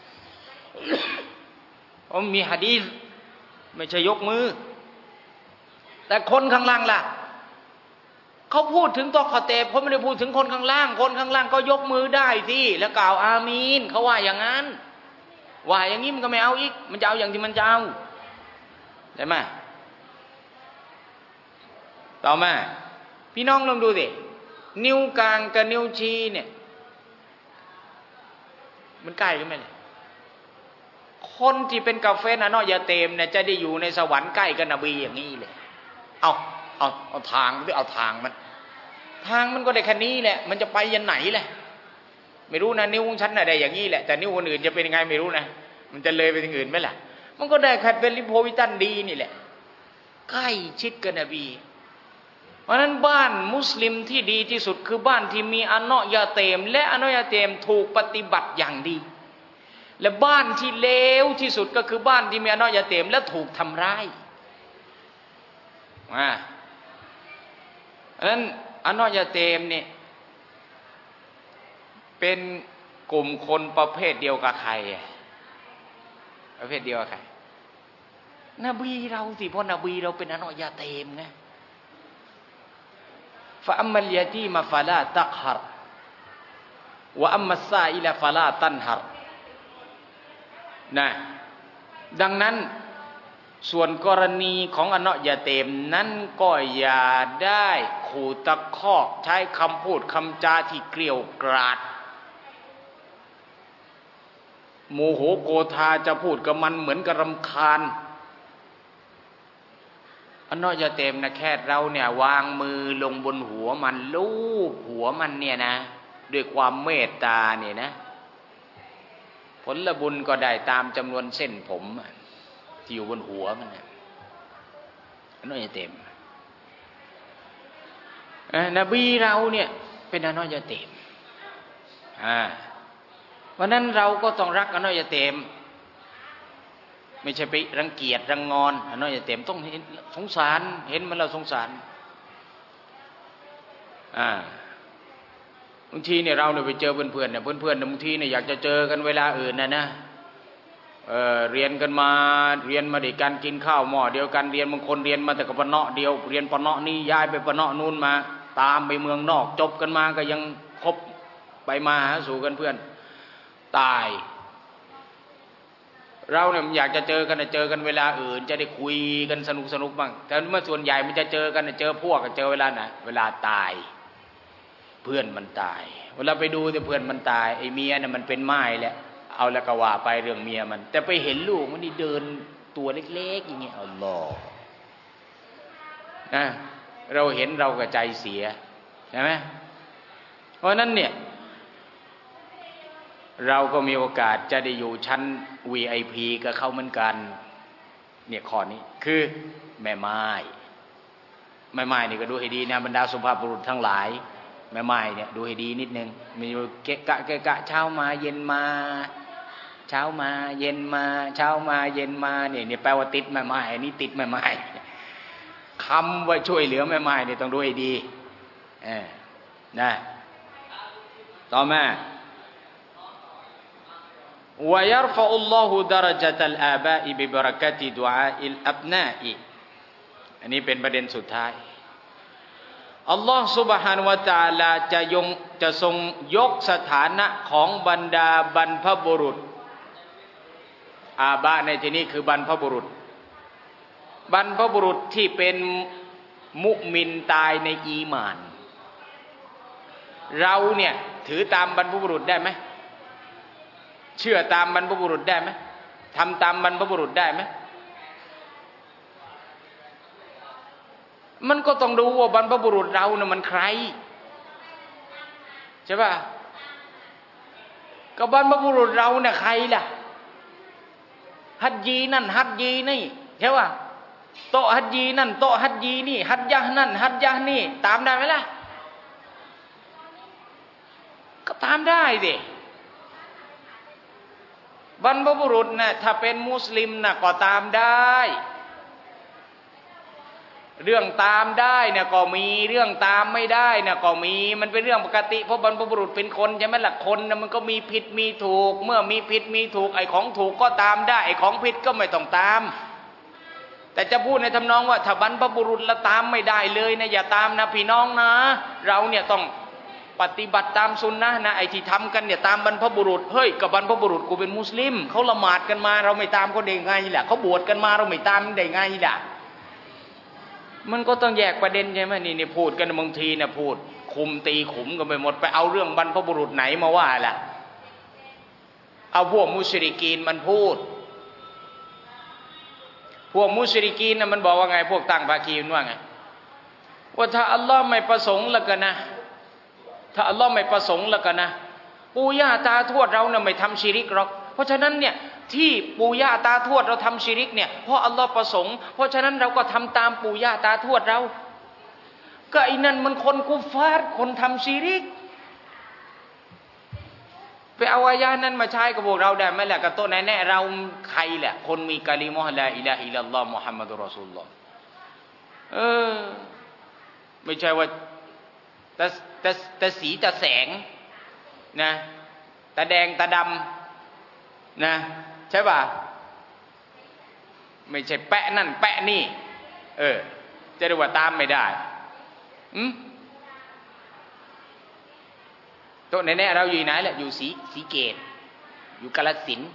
มีหะดีษไม่ใช่ยกมือแต่คนข้างล่างล่ะเขาพูดถึงตัวคอเตบเขาไม่ได้พูดถึงคนข้างล่างก็ยกมือได้สิแล้วกล่าวอามีนเขาว่าอย่างนั้นว่าอย่างนี้มันก็ไม่เอาอีกมันจะเอาอย่างที่มันจะเอาใช่ไหมต่อมาพี่น้องลองดูสินิ้วกลางกับนิ้วชี้เนี่ยมันใกล้กันไหมเนี่ยคนที่เป็นกาเฟนะเนาะยาเตมเนี่ยจะได้อยู่ในสวรรค์ใกล้กับนบีอย่างนี้เลยเอาทางหรือเอาทางมันก็ได้แค่นี้แหละมันจะไปยันไหนแหละไม่รู้นะนิ้วของฉันน่ะได้อย่างนี้แหละแต่นิ้วคนอื่นจะเป็นยังไงไม่รู้นะมันจะเลยไปทางอื่นไหมล่ะมันก็ได้แค่เป็นลิโพวิตันดีนี่แหละใกล้ชิดกับนบีเพราะนั้นบ้านมุสลิมที่ดีที่สุดคือบ้านที่มีอันเนาะยาเตมและอันเนาะยาเตมถูกปฏิบัติอย่างดีและบ้านที่เลวที่สุดก็คือบ้านที่มีอันเนาะยาเตมและถูกทำร้ายอันนั้นอันเนาะยาเตมเนี่ยเป็นกลุ่มคนประเภทเดียวกับใครประเภทเดียวกับใครนบีเราสิเพราะนบีเราเป็นอันเนาะยาเตมไงฟะอัมมัลยะตีมะฟะลาตักฮรวะอัมมัสซาอิลฟะลาตันฮรนะดังนั้นส่วนกรณีของอันเนาะยาเตมนั้นก็อย่าได้ขู่ตะคอกใช้คำพูดคำจาที่เกรี่ยวกราดโมโหโกธาจะพูดกับมันเหมือนกับรำคาญอันเนาะยาเตมนะแค่เราเนี่ยวางมือลงบนหัวมันลูบหัวมันเนี่ยนะด้วยความเมตตาเนี่ยนะผลบุญก็ได้ตามจำนวนเส้นผมที่อยู่บนหัวมันนะอันเนาะยาเตมนบีเราเนี่ยเป็นอันเนาะยาเตมเพราะนั้นเราก็ต้องรักอันเนาะยาเตมไม่ใช่ไปรังเกียจรังงอนน้อยอย่าเต็มต้องเห็นสงสารเห็นมันเราสงสารบางทีเนี่ยเราเนี่ยไปเจอเพื่อนๆเนี่ยเพื่อนๆบางทีเนี่ยอยากจะเจอกันเวลาอื่นนะเรียนกันมาเรียนมาด้วยกันกินข้าวหม้อเดียวกันเรียนบางคนเรียนมาแต่กับปะเนาะเดียวเรียนปะเนาะนี่ย้ายไปปะเนาะนู่นมาตามไปเมืองนอกจบกันมาก็ยังคบไปมาหาสู่กันเพื่อนตายเราเนี่ยอยากจะเจอกันเจอกันเวลาอื่นจะได้คุยกันสนุกบ้างแต่เมื่อส่วนใหญ่มันจะเจอกันเจอพวกกันเจอเวลาไหนเวลาตายเพื่อนมันตายเวลาไปดูแต่เพื่อนมันตายไอ้เมียเนี่ยมันเป็นไม้แหละเอาแล้วก็ว่าไปเรื่องเมียมันแต่ไปเห็นลูกมันนี่เดินตัวเล็กๆอย่างเงี้ยอัลลอฮ์นะเราเห็นเราก็ใจเสียใช่ไหมเพราะนั้นเนี่ยเราก็มีโอกาสจะได้อยู่ชั้น VIP กับเขาเหมือนกันเนี่ยข้อนี้คือแม่ไม้นี่ก็ดูให้ดีนะบรรดาสุภาพบุรุษทั้งหลายแม่ไม้เนี่ยดูให้ดีนิดนึงมีเกะเช้ามาเย็นมาเช้ามาเย็นมาเช้ามาเย็นมาเนี่ยแปลว่าติดแม่ไม้อันนี้ติดแม่ไม้คำว่าช่วยเหลือแม่ไม้เนี่ยต้องดูให้ดีนะต่อมาويرفع الله درجة الآباء ببركة دعاء الأبناء อันนี้เป็นประเด็นสุดท้ายอัลลอฮฺซุบฮานะฮูวะตะอาลาจะทรงยกสถานะของบรรดาบรรพบุรุษอาบะในที่นี้คือบรรพบุรุษที่เป็นมุมินตายในอีหม่านเราเนี่ยถือตามบรรพบุรุษได้ไหมเชื่อตามบรรพบุรุษได้ไหมทำตามบรรพบุรุษได้ไหมมันก็ต้องดูว่าบรรพบุรุษเราเนี่ยมันใครใช่ป่ะก็บรรพบุรุษเราเนี่ยใครล่ะฮัจญีนั่นฮัจญีนี่ใช่ป่ะโตะฮัจญีนั่นโตะฮัจญีนี่ฮัจญะห์นั่นฮัจญะห์นี่ตามได้ไหมล่ะก็ตามได้ดิบรรพบุรุษน่ะถ้าเป็นมุสลิมน่ะก็ตามได้เรื่องตามได้เนี่ยก็มีเรื่องตามไม่ได้เนี่ยก็มีมันเป็นเรื่องปกติเพราะบรรพบุรุษเป็นคนใช่ไหมล่ะคนน่ะมันก็มีผิดมีถูกเมื่อมีผิดมีถูกไอ้ของถูกก็ตามได้ไอ้ของผิดก็ไม่ต้องตามแต่จะพูดในทำนองว่าถ้าบรรพบุรุษละตามไม่ได้เลยนะอย่าตามนะพี่น้องนะเราเนี่ยต้องปฏิบัติตามสุนนะนะไอ้ที่ทำกันเนี่ยตามบรรพบุรุษเฮ้ยกับบรรพบุรุษกูเป็นมุสลิมเขาละหมาดกันมาเราไม่ตามเขาได้ไงล่ะเขาบวชกันมาเราไม่ตามได้ไงล่ะมันก็ต้องแยกประเด็นใช่ไหมนี่พูดกันบางทีเนี่ยพูดคุมตีขุมกันไปหมดไปเอาเรื่องบรรพบุรุษไหนมาว่าล่ะเอาพวกมุชริกีนมันพูดพวกมุชริกีนน่ะมันบอกว่าไงพวกตั้งภาคีมันว่าไงว่าถ้าอัลลอฮ์ไม่ประสงค์แล้วกันนะถ้าอัลลอฮ์ไม่ประสงค์แล้วกันนะปู่ย่าตาทวดเราเนี่ยไม่ทำชิริกหรอกเพราะฉะนั้นเนี่ยที่ปู่ย่าตาทวดเราทำชิริกเนี่ยเพราะอัลลอฮ์ประสงค์เพราะฉะนั้นเราก็ทำตามปู่ย่าตาทวดเราก็ไอ้นั่นมันคนกุฟาร์คนทำชิริกไปเอาอายะนั้นมาใช้กับพวกเราได้ไหมล่ะกับโตแน่ๆเราใครแหละคนมีกะลิมะฮ์ลาอิลาฮะอิลลัลลอฮ์มุฮัมมัดุรอซูลุลลอฮ์ไม่ใช่ว่าแต่สีแต่แสงนะตาแดงตาดำนะใช่ป่ะไม่ใช่แปะนั่นแปะนี่จะเรียกว่าตามไม่ได้โตแน่ๆเราอยู่ไหนแหละอยู่สีเกตอยู่กาฬสินธุ์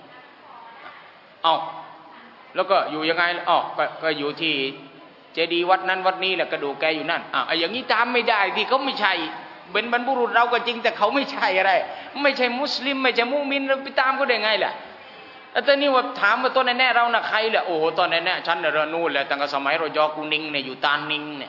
แล้วก็อยู่ยังไงก็อยู่ที่เจดีย์วัดนั้นวัดนี้แหละกระดูกแกอยู่นั่นอย่างนี้ตามไม่ได้ที่เขาไม่ใช่เป็นบรรพบุรุษเราก็จริงแต่เขาไม่ใช่อะไรไม่ใช่มุสลิมไม่ใช่มุมินเราไปตามเขาได้ไงล่ะแต่นี่ว่าถามว่าต้นแน่ๆเราน่ะใครแหละโอ้โหต้นแน่ๆฉันเรนู่นแหละตั้งแต่สมัยรอยอกูนิงเนี่ยอยู่ตานนิงเนี่ย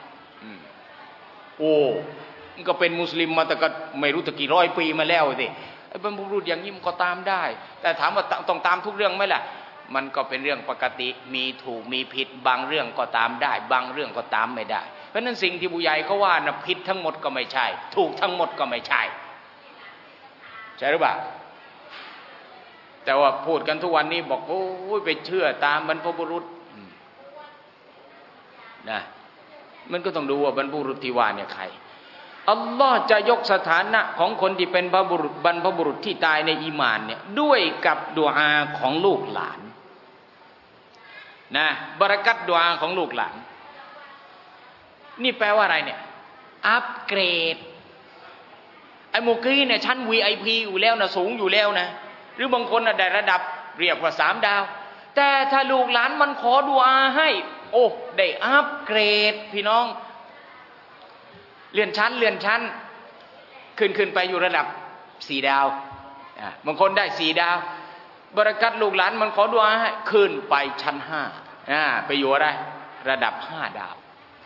มันก็เป็นมุสลิมมาแต่ก็ไม่รู้ตะกี่ร้อยปีมาแล้วสิไอ้บรรพบุรุษอย่างนี้มันก็ตามได้แต่ถามว่าต้องตามทุกเรื่องไหมล่ะมันก็เป็นเรื่องปกติมีถูกมีผิดบางเรื่องก็ตามได้บางเรื่องก็ตามไม่ได้เพราะนั้นสิ่งที่ผู้ใหญ่เขาว่านะผิดทั้งหมดก็ไม่ใช่ถูกทั้งหมดก็ไม่ใช่ใช่หรือเปล่าแต่ว่าพูดกันทุกวันนี้บอกโอ้ยไปเชื่อตามบรรพบุรุษนะมันก็ต้องดูว่าบรรพบุรุษที่ว่าเนี่ยใครอัลลอฮ์จะยกสถานะของคนที่เป็นบรรพบุรุษที่ตายในอีหม่านเนี่ยด้วยกับดุอาของลูกหลานนะบารอกัตดุอาของลูกหลานนี่แปลว่าอะไรเนี่ยอัปเกรดไอ้มุกี้เนี่ยชั้น VIP อยู่แล้วนะสูงอยู่แล้วนะหรือบางคนน่ะได้ระดับเรียกว่า3 ดาวแต่ถ้าลูกหลานมันขอดุอาให้โอ้ได้อัปเกรดพี่น้องเลื่อนชั้นขึ้นไปอยู่ระดับ4 ดาวบางคนได้4 ดาวบารอกัตลูกหลานมันขอดุอาให้ขึ้นไปชั้น5ไปอยู่อะไรระดับ5 ดาว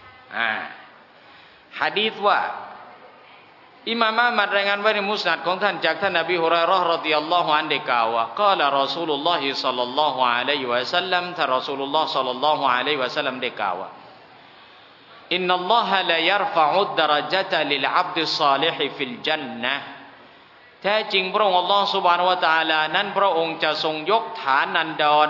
หะดีษว่าอิมามอะห์มัดรายงานไว้ในมุสนัดของท่านจากท่านนบีฮุรอยเราะห์รอฎิยัลลอฮุอันฮุได้กล่าวว่ากล่าวรอซูลุลลอฮิศ็อลลัลลอฮุอะลัยฮิวะซัลลัมท่านรอซูลุลลอฮ์ศ็อลลัลลอฮุอะลัยฮิวะซัลลัมได้กล่าวว่าอินนัลลอฮะลายัรฟะอุดดะเราะญะตะลิลอับดิศศอลิฮิฟิลญันนะห์แท้จริงพระองค์อัลลอฮ์ซุบฮานะฮูวะตะอาลานั้นพระองค์จะทรงยกฐานันดร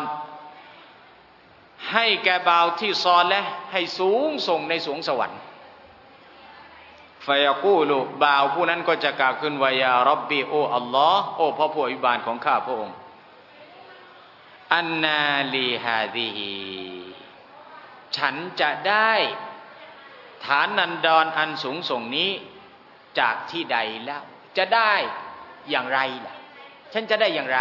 ให้แก่บ่าวที่ซอลิห์ให้สูงส่งในสวงสวรรค์ฟะยะกูลุบ่าวผู้นั้นก็จะกล่าวขึ้นว่ายาร็อบบีโออัลลอฮ์โอ้พระผู้อภิบาลของข้าพระองค์อันนาลีฮาซิฮีฉันจะได้ฐานันดรอันสูงส่งนี้จากที่ใดแล้วจะได้อย่างไรล่ะฉันจะได้อย่างไร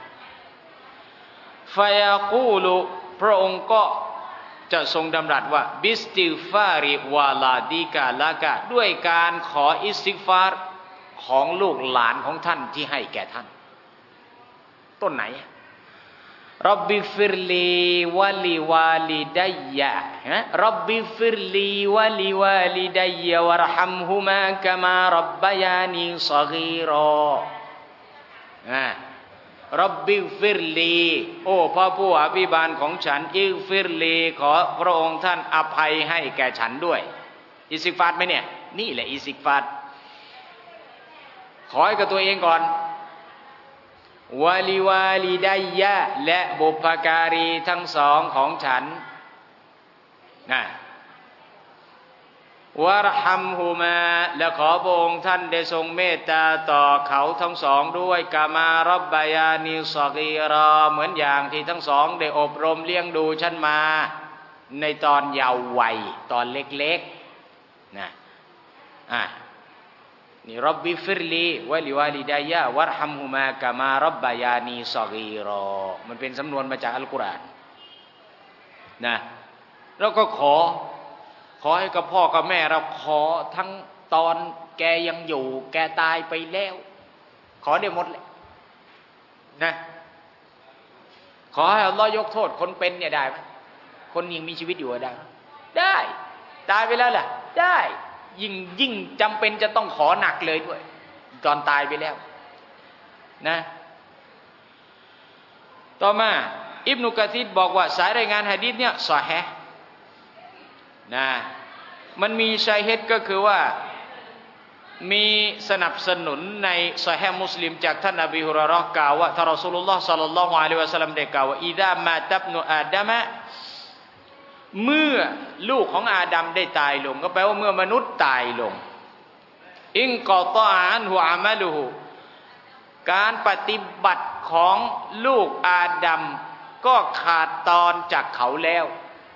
ฟะยะกูลุพระองค์ก็จะทรงดำรัสว่าบิสติฟาริวาลาดิกาละกะด้วยการขออิสติฆฟารของลูกหลานของท่านที่ให้แก่ท่านต้นไหนร็อบบิฟิรลีวะลิวาลิดัยยะร็อบบิฟิรลีวะลิวาลิดัยยะวะรฮัมฮุมากะมาร็อบบะยานีศอกีรอร็อบบิฟิรลีโอ้พระผู้อภิบาลของฉันอิฆฟิรลีขอพระองค์ท่านอภัยให้แก่ฉันด้วยอิสติฆฟารไหมเนี่ยนี่แหละอิสติฆฟารขอให้กับตัวเองก่อนวะลิวาลิดัยยะและบุพการีทั้งสองของฉันนะวะรฮัมฮุมาและขอพระองค์ท่านได้ทรงเมตตาต่อเขาทั้งสองด้วยกามาร็อบบะยานีศอกีรอเหมือนอย่างที่ทั้งสองได้อบรมเลี้ยงดูฉันมาในตอนเยาว์วัยตอนเล็กๆนะนี่ร็อบบิฟิรลีวะลิวาลิดัยยะวะรฮัมฮุมากะมาร็อบบะยานีศอกีรอมันเป็นสำนวนมาจากอัลกุรอานนะแล้วก็ขอให้กับพ่อกับแม่เราขอทั้งตอนแกยังอยู่แกตายไปแล้วขอได้หมดเลยนะขอให้อัลลอฮ์ยกโทษคนเป็นเนี่ยได้ไหมคนยังมีชีวิตอยู่ได้ไหมได้ตายไปแล้วล่ะได้ยิ่งจำเป็นจะต้องขอหนักเลยด้วยตอนตายไปแล้วนะต่อมาอิบนุกะซีรบอกว่าสายรายงานหะดีษเนี่ยซอฮีฮ์นะมันมีชัยฮิดก็คือว่ามีสนับสนุนในซอฮีฮ์มุสลิมจากท่านนบีฮุรอยเราะห์กล่าวว่าท่านรอซูลุลลอฮ์ศ็อลลัลลอฮุอะลัยฮิวะซัลลัมได้กล่าวว่าอิซามาตับนุอาดามะเมื่อลูกของอาดัมได้ตายลงก็แปลว่าเมื่อมนุษย์ตายลงอินกอตออันฮุอามัลุฮุการปฏิบัติของลูกอาดัมก็ขาดตอนจากเขาแล้ว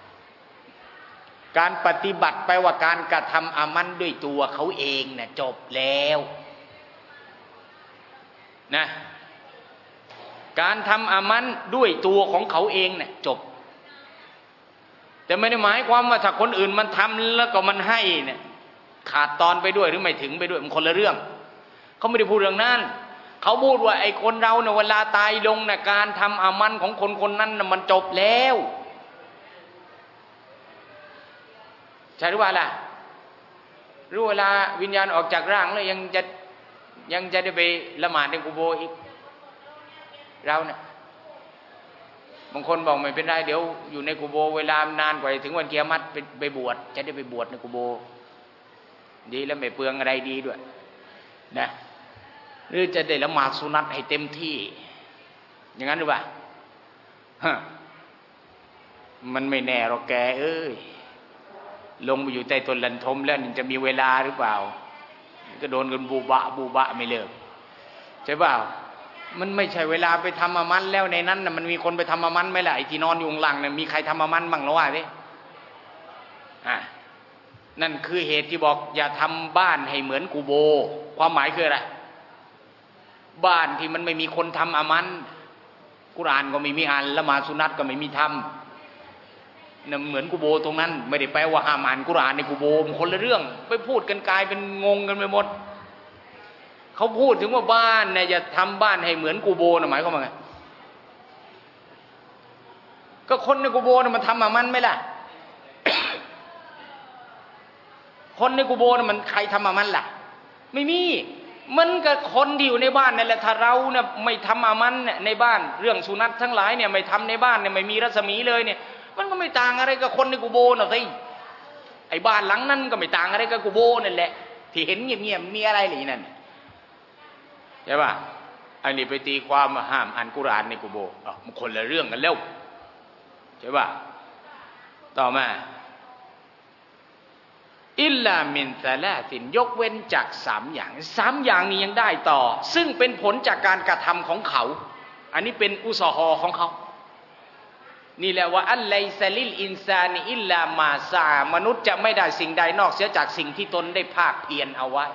การปฏิบัติแปลว่าการกระทำอามันด้วยตัวเขาเองนะจบแล้วนะการทำอามันด้วยตัวของเขาเองนะจบแต่ไม่ได้หมายความว่าถ้าคนอื่นมันทำแล้วก็มันให้เนี่ยขาดตอนไปด้วยหรือไม่ถึงไปด้วยมันคนละเรื่องเขาไม่ได้พูดเรื่องนั้นเขาพูดว่าไอ้คนเราเนี่ยเวลาตายลงนะการทำอามันของคนคนนั้นนะมันจบแล้วใช่หรือเปล่าล่ะรู้เวลาวิญญาณออกจากร่างแล้วยังจะได้ไปละหมาดในกุโบร์อีกเราเนี่ยบางคนบอกไม่เป็นไรเดี๋ยวอยู่ในกุโบร์เวลานานกว่าถึงวันกิยามะฮ์ไปบวชจะได้ไปบวชในกุโบร์ดีแล้วไม่เปลืองอะไรดีด้วยนะหรือจะได้ละหมาดสุนัตให้เต็มที่อย่างนั้นหรือเปล่ามันไม่แน่หรอกแกเอ้ยลงไปอยู่ใต้ต้นลันทมแล้วจะมีเวลาหรือเปล่าก็โดนกันบูบะไม่เลิกใช่เปล่ามันไม่ใช่เวลาไปทำอามันแล้วในนั้นน่ะมันมีคนไปทำอามันไหมล่ะไอ้ที่นอนอยู่ข้างหลังน่ะมีใครทำอามันบ้างหรอวะดินั่นคือเหตุที่บอกอย่าทำบ้านให้เหมือนกูโบความหมายคืออะไรบ้านที่มันไม่มีคนทำอามันกุรอานก็ไม่มีอ่านละหมาดสุนัตก็ไม่มีทำนั่นเหมือนกูโบตรงนั้นไม่ได้แปลว่าห้ามอ่านกุรอานในกูโบมันคนละเรื่องไปพูดกันกลายเป็นงงกันไปหมดเขาพูดถึงว่าบ้านเนี่ยจะทำบ้านให้เหมือนกูโบนะหมายความว่าไงก็คนในกูโบน่ะมันทำอามันไหมล่ะ คนในกูโบน่ะมันใครทำอามันล่ะไม่มีมันกับคนที่อยู่ในบ้านนั่นแหละถ้าเราเนี่ยไม่ทำอามันเนี่ยในบ้านเรื่องสุนัตทั้งหลายเนี่ยไม่ทำในบ้านเนี่ยไม่มีรัศมีเลยเนี่ยมันก็ไม่ต่างอะไรกับคนในกูโบน่ะสิไอ้บ้านหลังนั้นก็ไม่ต่างอะไรกับกูโบนั่นแหละที่เห็นเงียบๆมีอะไรหรือนั่นใช่ป่ะอันนี้ไปตีความว่าห้ามอ่านกุรอานในกูโบมันคนละเรื่องกันแล้วใช่ป่ะต่อมาอิลลามินซาลาตินยกเว้นจาก3 อย่าง3 อย่างนี้ยังได้ต่อซึ่งเป็นผลจากการกระทำของเขาอันนี้เป็นอุซอฮอของเขานี่แหละว่าอัลไลซาลิลอินซานีอิลลามาซามนุษย์จะไม่ได้สิ่งใดนอกเสียจากสิ่งที่ตนได้ภาคเพียรเอาไว้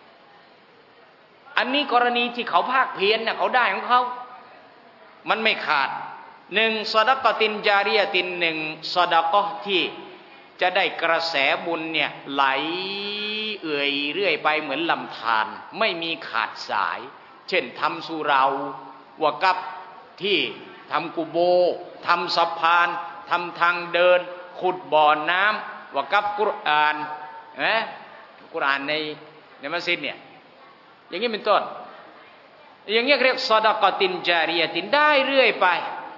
อันนี้กรณีที่เขาภาคเพียรน่ะเขาได้ของเขามันไม่ขาด1ซอดะกอตินจาริยะติน1ซอดะกอที่จะได้กระแสบุญเนี่ยไหลเอื่อยเรื่อยไปเหมือนลำธารไม่มีขาดสายเช่นทำสุเหร่าวะกับที่ทำกุโบทำสะพานทำทางเดินขุดบ่อน้ำวะกับกุรอานกุรอานในมัสยิดเนี่ยอย่างนี้เป็นต้นอย่างนี้เรียกซอดะกอตินจาริยะตินได้เรื่อยไป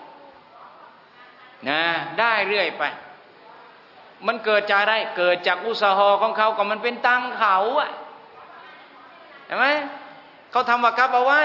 นะได้เรื่อยไปมันเกิดจากอะไรเกิดจากอุสาหะของเขาก็มันเป็นตังเขาอะเห็นไหมเขาทำวะกับเอาไว้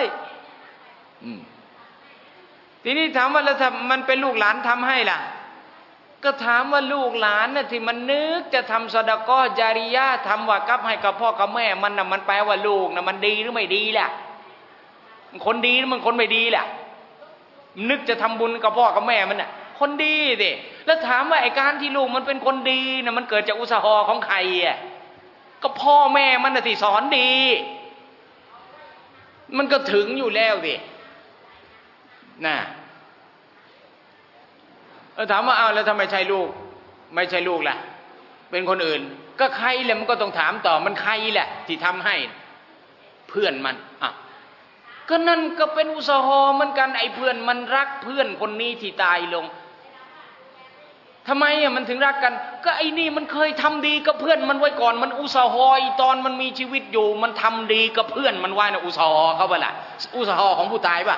ทีนี้ถามว่าแล้วถ้ามันเป็นลูกหลานทำให้ล่ะก็ถามว่าลูกหลานน่ะที่มันนึกจะทำซอดะกอจาริยะทำวะกับให้กับพ่อกับแม่มันน่ะมันแปลว่าลูกน่ะมันดีหรือไม่ดีล่ะมันคนดีหรือมันคนไม่ดีล่ะนึกจะทำบุญกับพ่อกับแม่มันน่ะคนดีสิแล้วถามว่าไอ้การที่ลูกมันเป็นคนดีน่ะมันเกิดจากอุสาหะของใครอ่ะก็พ่อแม่มันน่ะที่สอนดีมันก็ถึงอยู่แล้วสิน่ะถามว่าเอาแล้วทำไมใช่ลูกไม่ใช่ลูกล่ะเป็นคนอื่นก็ใครแหละมันก็ต้องถามต่อมันใครแหละที่ทำให้เพื่อนมันก็นั่นก็เป็นอุสาหะเหมือนกันไอ้เพื่อนมันรักเพื่อนคนนี้ที่ตายลงทำไมมันถึงรักกันก็ไอ้นี่มันเคยทำดีกับเพื่อนมันไว้ก่อนมันอุสาหะตอนมันมีชีวิตอยู่มันทำดีกับเพื่อนมันไว้นะอุสาหะเขาป่ะล่ะอุสาหะของผู้ตายป่ะ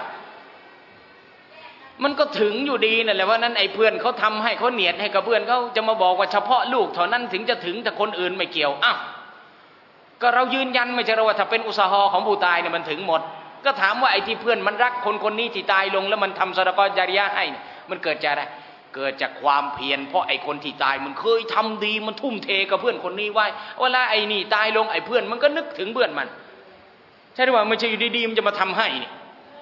มันก็ถึงอยู่ดีนั่นแหละว่านั้นไอ้เพื่อนเขาทำให้เขาเนียดให้กับเพื่อนเขาจะมาบอกว่าเฉพาะลูกเท่านั้นถึงจะถึงแต่คนอื่นไม่เกี่ยวก็เรายืนยันไม่ใช่หรอว่าถ้าเป็นอุสาหะของผู้ตายเนี่ยมันถึงหมดก็ถามว่าไอ้ที่เพื่อนมันรักคนนี้ที่ตายลงแล้วมันทำซอดะกอจาริยะให้มันเกิดจากอะไรเกิดจากความเพียรเพราะไอ้คนที่ตายมันเคยทำดีมันทุ่มเทกับเพื่อนคนนี้ไว้เวลาไอ้นี่ตายลงไอ้เพื่อนมันก็นึกถึงเพื่อนมันใช่หรือเปล่าไม่ใช่อยู่ดีๆมันจะมาทำให้นี่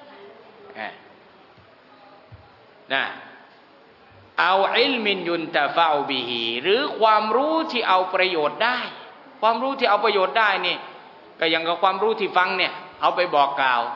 นะเอาอิลมินยุนตะฟะอูบิฮีหรือความรู้ที่เอาประโยชน์ได้ความรู้ที่เอาประโยชน์ได้นี่ก็อย่างกับความรู้ที่ฟังเนี่ยเอาไปบอกกล่าว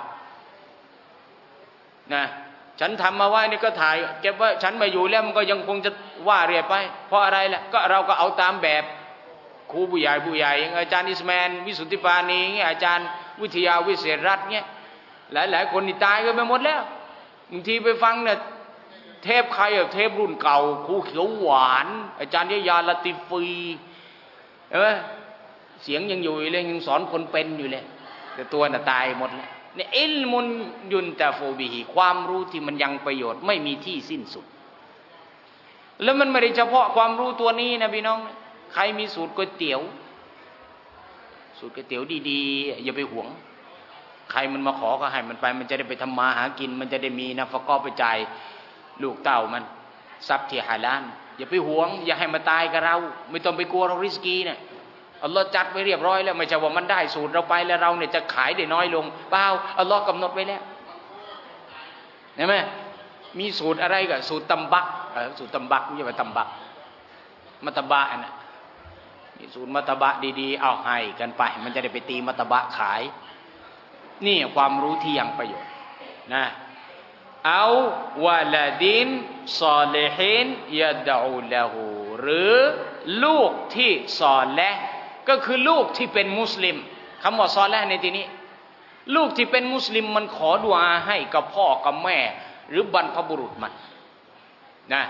นะฉันทำมาไว้นี่ก็ถ่ายเก็บไว้ฉันมาอยู่แล้วมันก็ยังคงจะว่าเรียบไปเพราะอะไรล่ะก็เราก็เอาตามแบบครูผู้ใหญ่อย่างอาจารย์อิสแมนวิสุทธิปานีเงี้ยอาจารย์วิทยาวิเศษรัตน์เงี้ยหลายคนนี่ตายกันไปหมดแล้วบางทีไปฟังเนี่ยเทปใครเทปรุ่นเก่าครูเขียวหวานอาจารย์ยาลาติฟีเห็นไหมเสียงยังอยู่เลยยังสอนคนเป็นอยู่เลยแต่ตัวน่ะตายหมดแล้วเนี่ยอิลมุนยุนตะฟูบิฮีความรู้ที่มันยังประโยชน์ไม่มีที่สิ้นสุดแล้วมันไม่ได้เฉพาะความรู้ตัวนี้นะพี่น้องใครมีสูตรก๋วยเตี๋ยวดีๆอย่าไปหวงใครมันมาขอก็ให้มันไปมันจะได้ไปทำมาหากินมันจะได้มีนะฟะกอไปจ่ายลูกเต้ามันทรัพย์ที่ฮาลาลอย่าไปหวงอย่าให้มันตายกับเราไม่ต้องไปกลัวเราริสกีเนี่ยอัลลอฮ์จัดไว้เรียบร้อยแล้วไม่ใช่ว่ามันได้สูตรเราไปแล้วเราเนี่ยจะขายได้น้อยลงเปล่าอัลลอฮ์กำหนดไว้แล้วเห็นไหมมีสูตรอะไรกับสูตรตำบักสูตรตำบักไม่ใช่ว่าตำบักมัตบะน่ะมีสูตรมัตบะดีๆเอาให้กันไปมันจะได้ไปตีมัตบะขายนี่ความรู้ที่ยังประโยชน์นะเอาวะลาดินซอลิฮินยะดอูละหูหรือลูกที่ซอลิห์ก็คือลูกที่เป็นมุสลิมคำว่าซอลิห์ในที่นี้ลูกที่เป็นมุสลิมมันขอดุอาให้กับพ่อกับแม่หรือบรรพบุรุษมันนะ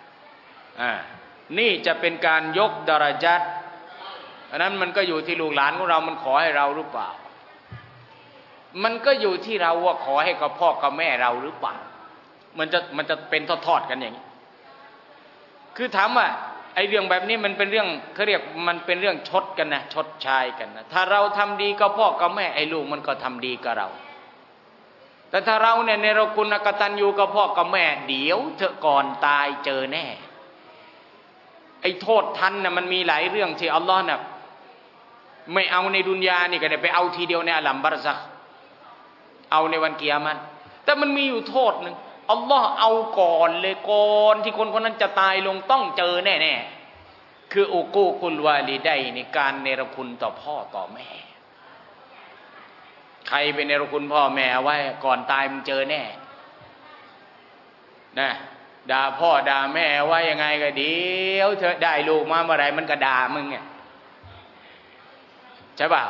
นี่จะเป็นการยกดารญะห์อันนั้นมันก็อยู่ที่ลูกหลานของเรามันขอให้เราหรือเปล่ามันก็อยู่ที่เราว่าขอให้กับพ่อกับแม่เราหรือเปล่ามันจะเป็นทอดๆกันอย่างนี้คือถามว่าไอ้เรื่องแบบนี้มันเป็นเรื่องเขาเรียกมันเป็นเรื่องชดกันนะชดใช้กันนะถ้าเราทำดีกับพ่อกับแม่ไอ้ลูกมันก็ทำดีกับเราแต่ถ้าเราเนี่ยในเราคุณกตัญญูกับพ่อกับแม่เดี๋ยวเธอก่อนตายเจอแน่ไอ้โทษทันน่ะมันมีหลายเรื่องที่อัลลอฮ์น่ะไม่เอาในดุนยานี่ก็ได้ไปเอาทีเดียวในอัลลัมบารซักเอาในวันกิยามะฮ์แต่มันมีอยู่โทษนึงอัลลอฮ์เอาก่อนเลยก่อนที่คนคนนั้นจะตายลงต้องเจอแน่ๆคืออุกูกุลวาลิดัยในการเนรคุณต่อพ่อต่อแม่ใครเป็นเนรคุณพ่อแม่ไว้ก่อนตายมึงเจอแน่นะด่าพ่อด่าแม่ไว้ยังไงก็เดี๋ยวเธอได้ลูกมาเมื่อไหร่มันก็ด่ามึงไงใช่ป่าว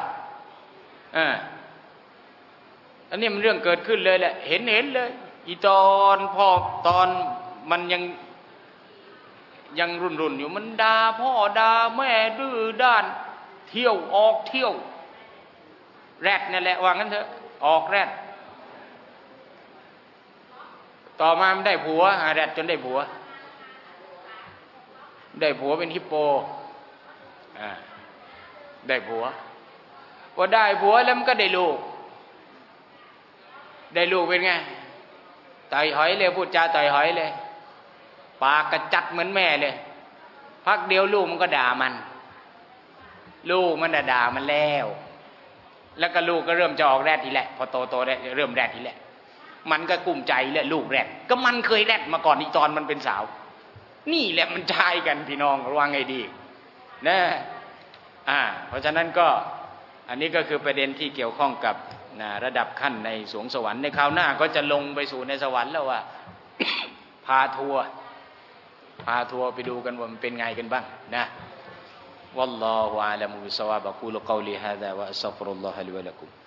อันนี้มันเรื่องเกิดขึ้นเลยแหละเห็นเลยอีตอนพ่อตอนมันยังรุ่นอยู่มันด่าพ่อด่าแม่ดื้อด้านเที่ยวออกเที่ยวแรดนั่นแหละว่างั้นเถอะออกแรดต่อมามันได้ผัวแรดจนได้ผัวเป็นฮิปโปได้ผัวพอได้ผัวแล้วมันก็ได้ลูกเป็นไงต่อยหอยเลยพูดจาต่อยหอยเลยปากกระจัดเหมือนแม่เลยพักเดียวลูกมันก็ด่ามันลูกมันด่ามันแล้วก็ลูกก็เริ่มจะออกแรดทีแหละพอโตได้เริ่มแรดทีแหละมันก็กุ้มใจเลยลูกแรดก็มันเคยแรดมาก่อนอีตอนมันเป็นสาวนี่แหละมันใช่กันพี่น้องระวังให้ดีนะเพราะฉะนั้นก็อันนี้ก็คือประเด็นที่เกี่ยวข้องกับระดับขั้นในสวงสวรรค์ในคราวหน้าก็จะลงไปสู่ในสวรรค์แล้วว่า พาทัวร์ไปดูกันว่ามันเป็นไงกันบ้างนะวัลลอฮุอาลัมบิศอวาบะกูลุกอลิฮาซา วะอัสตัฆฟิรุลลอฮะลิวะละกุม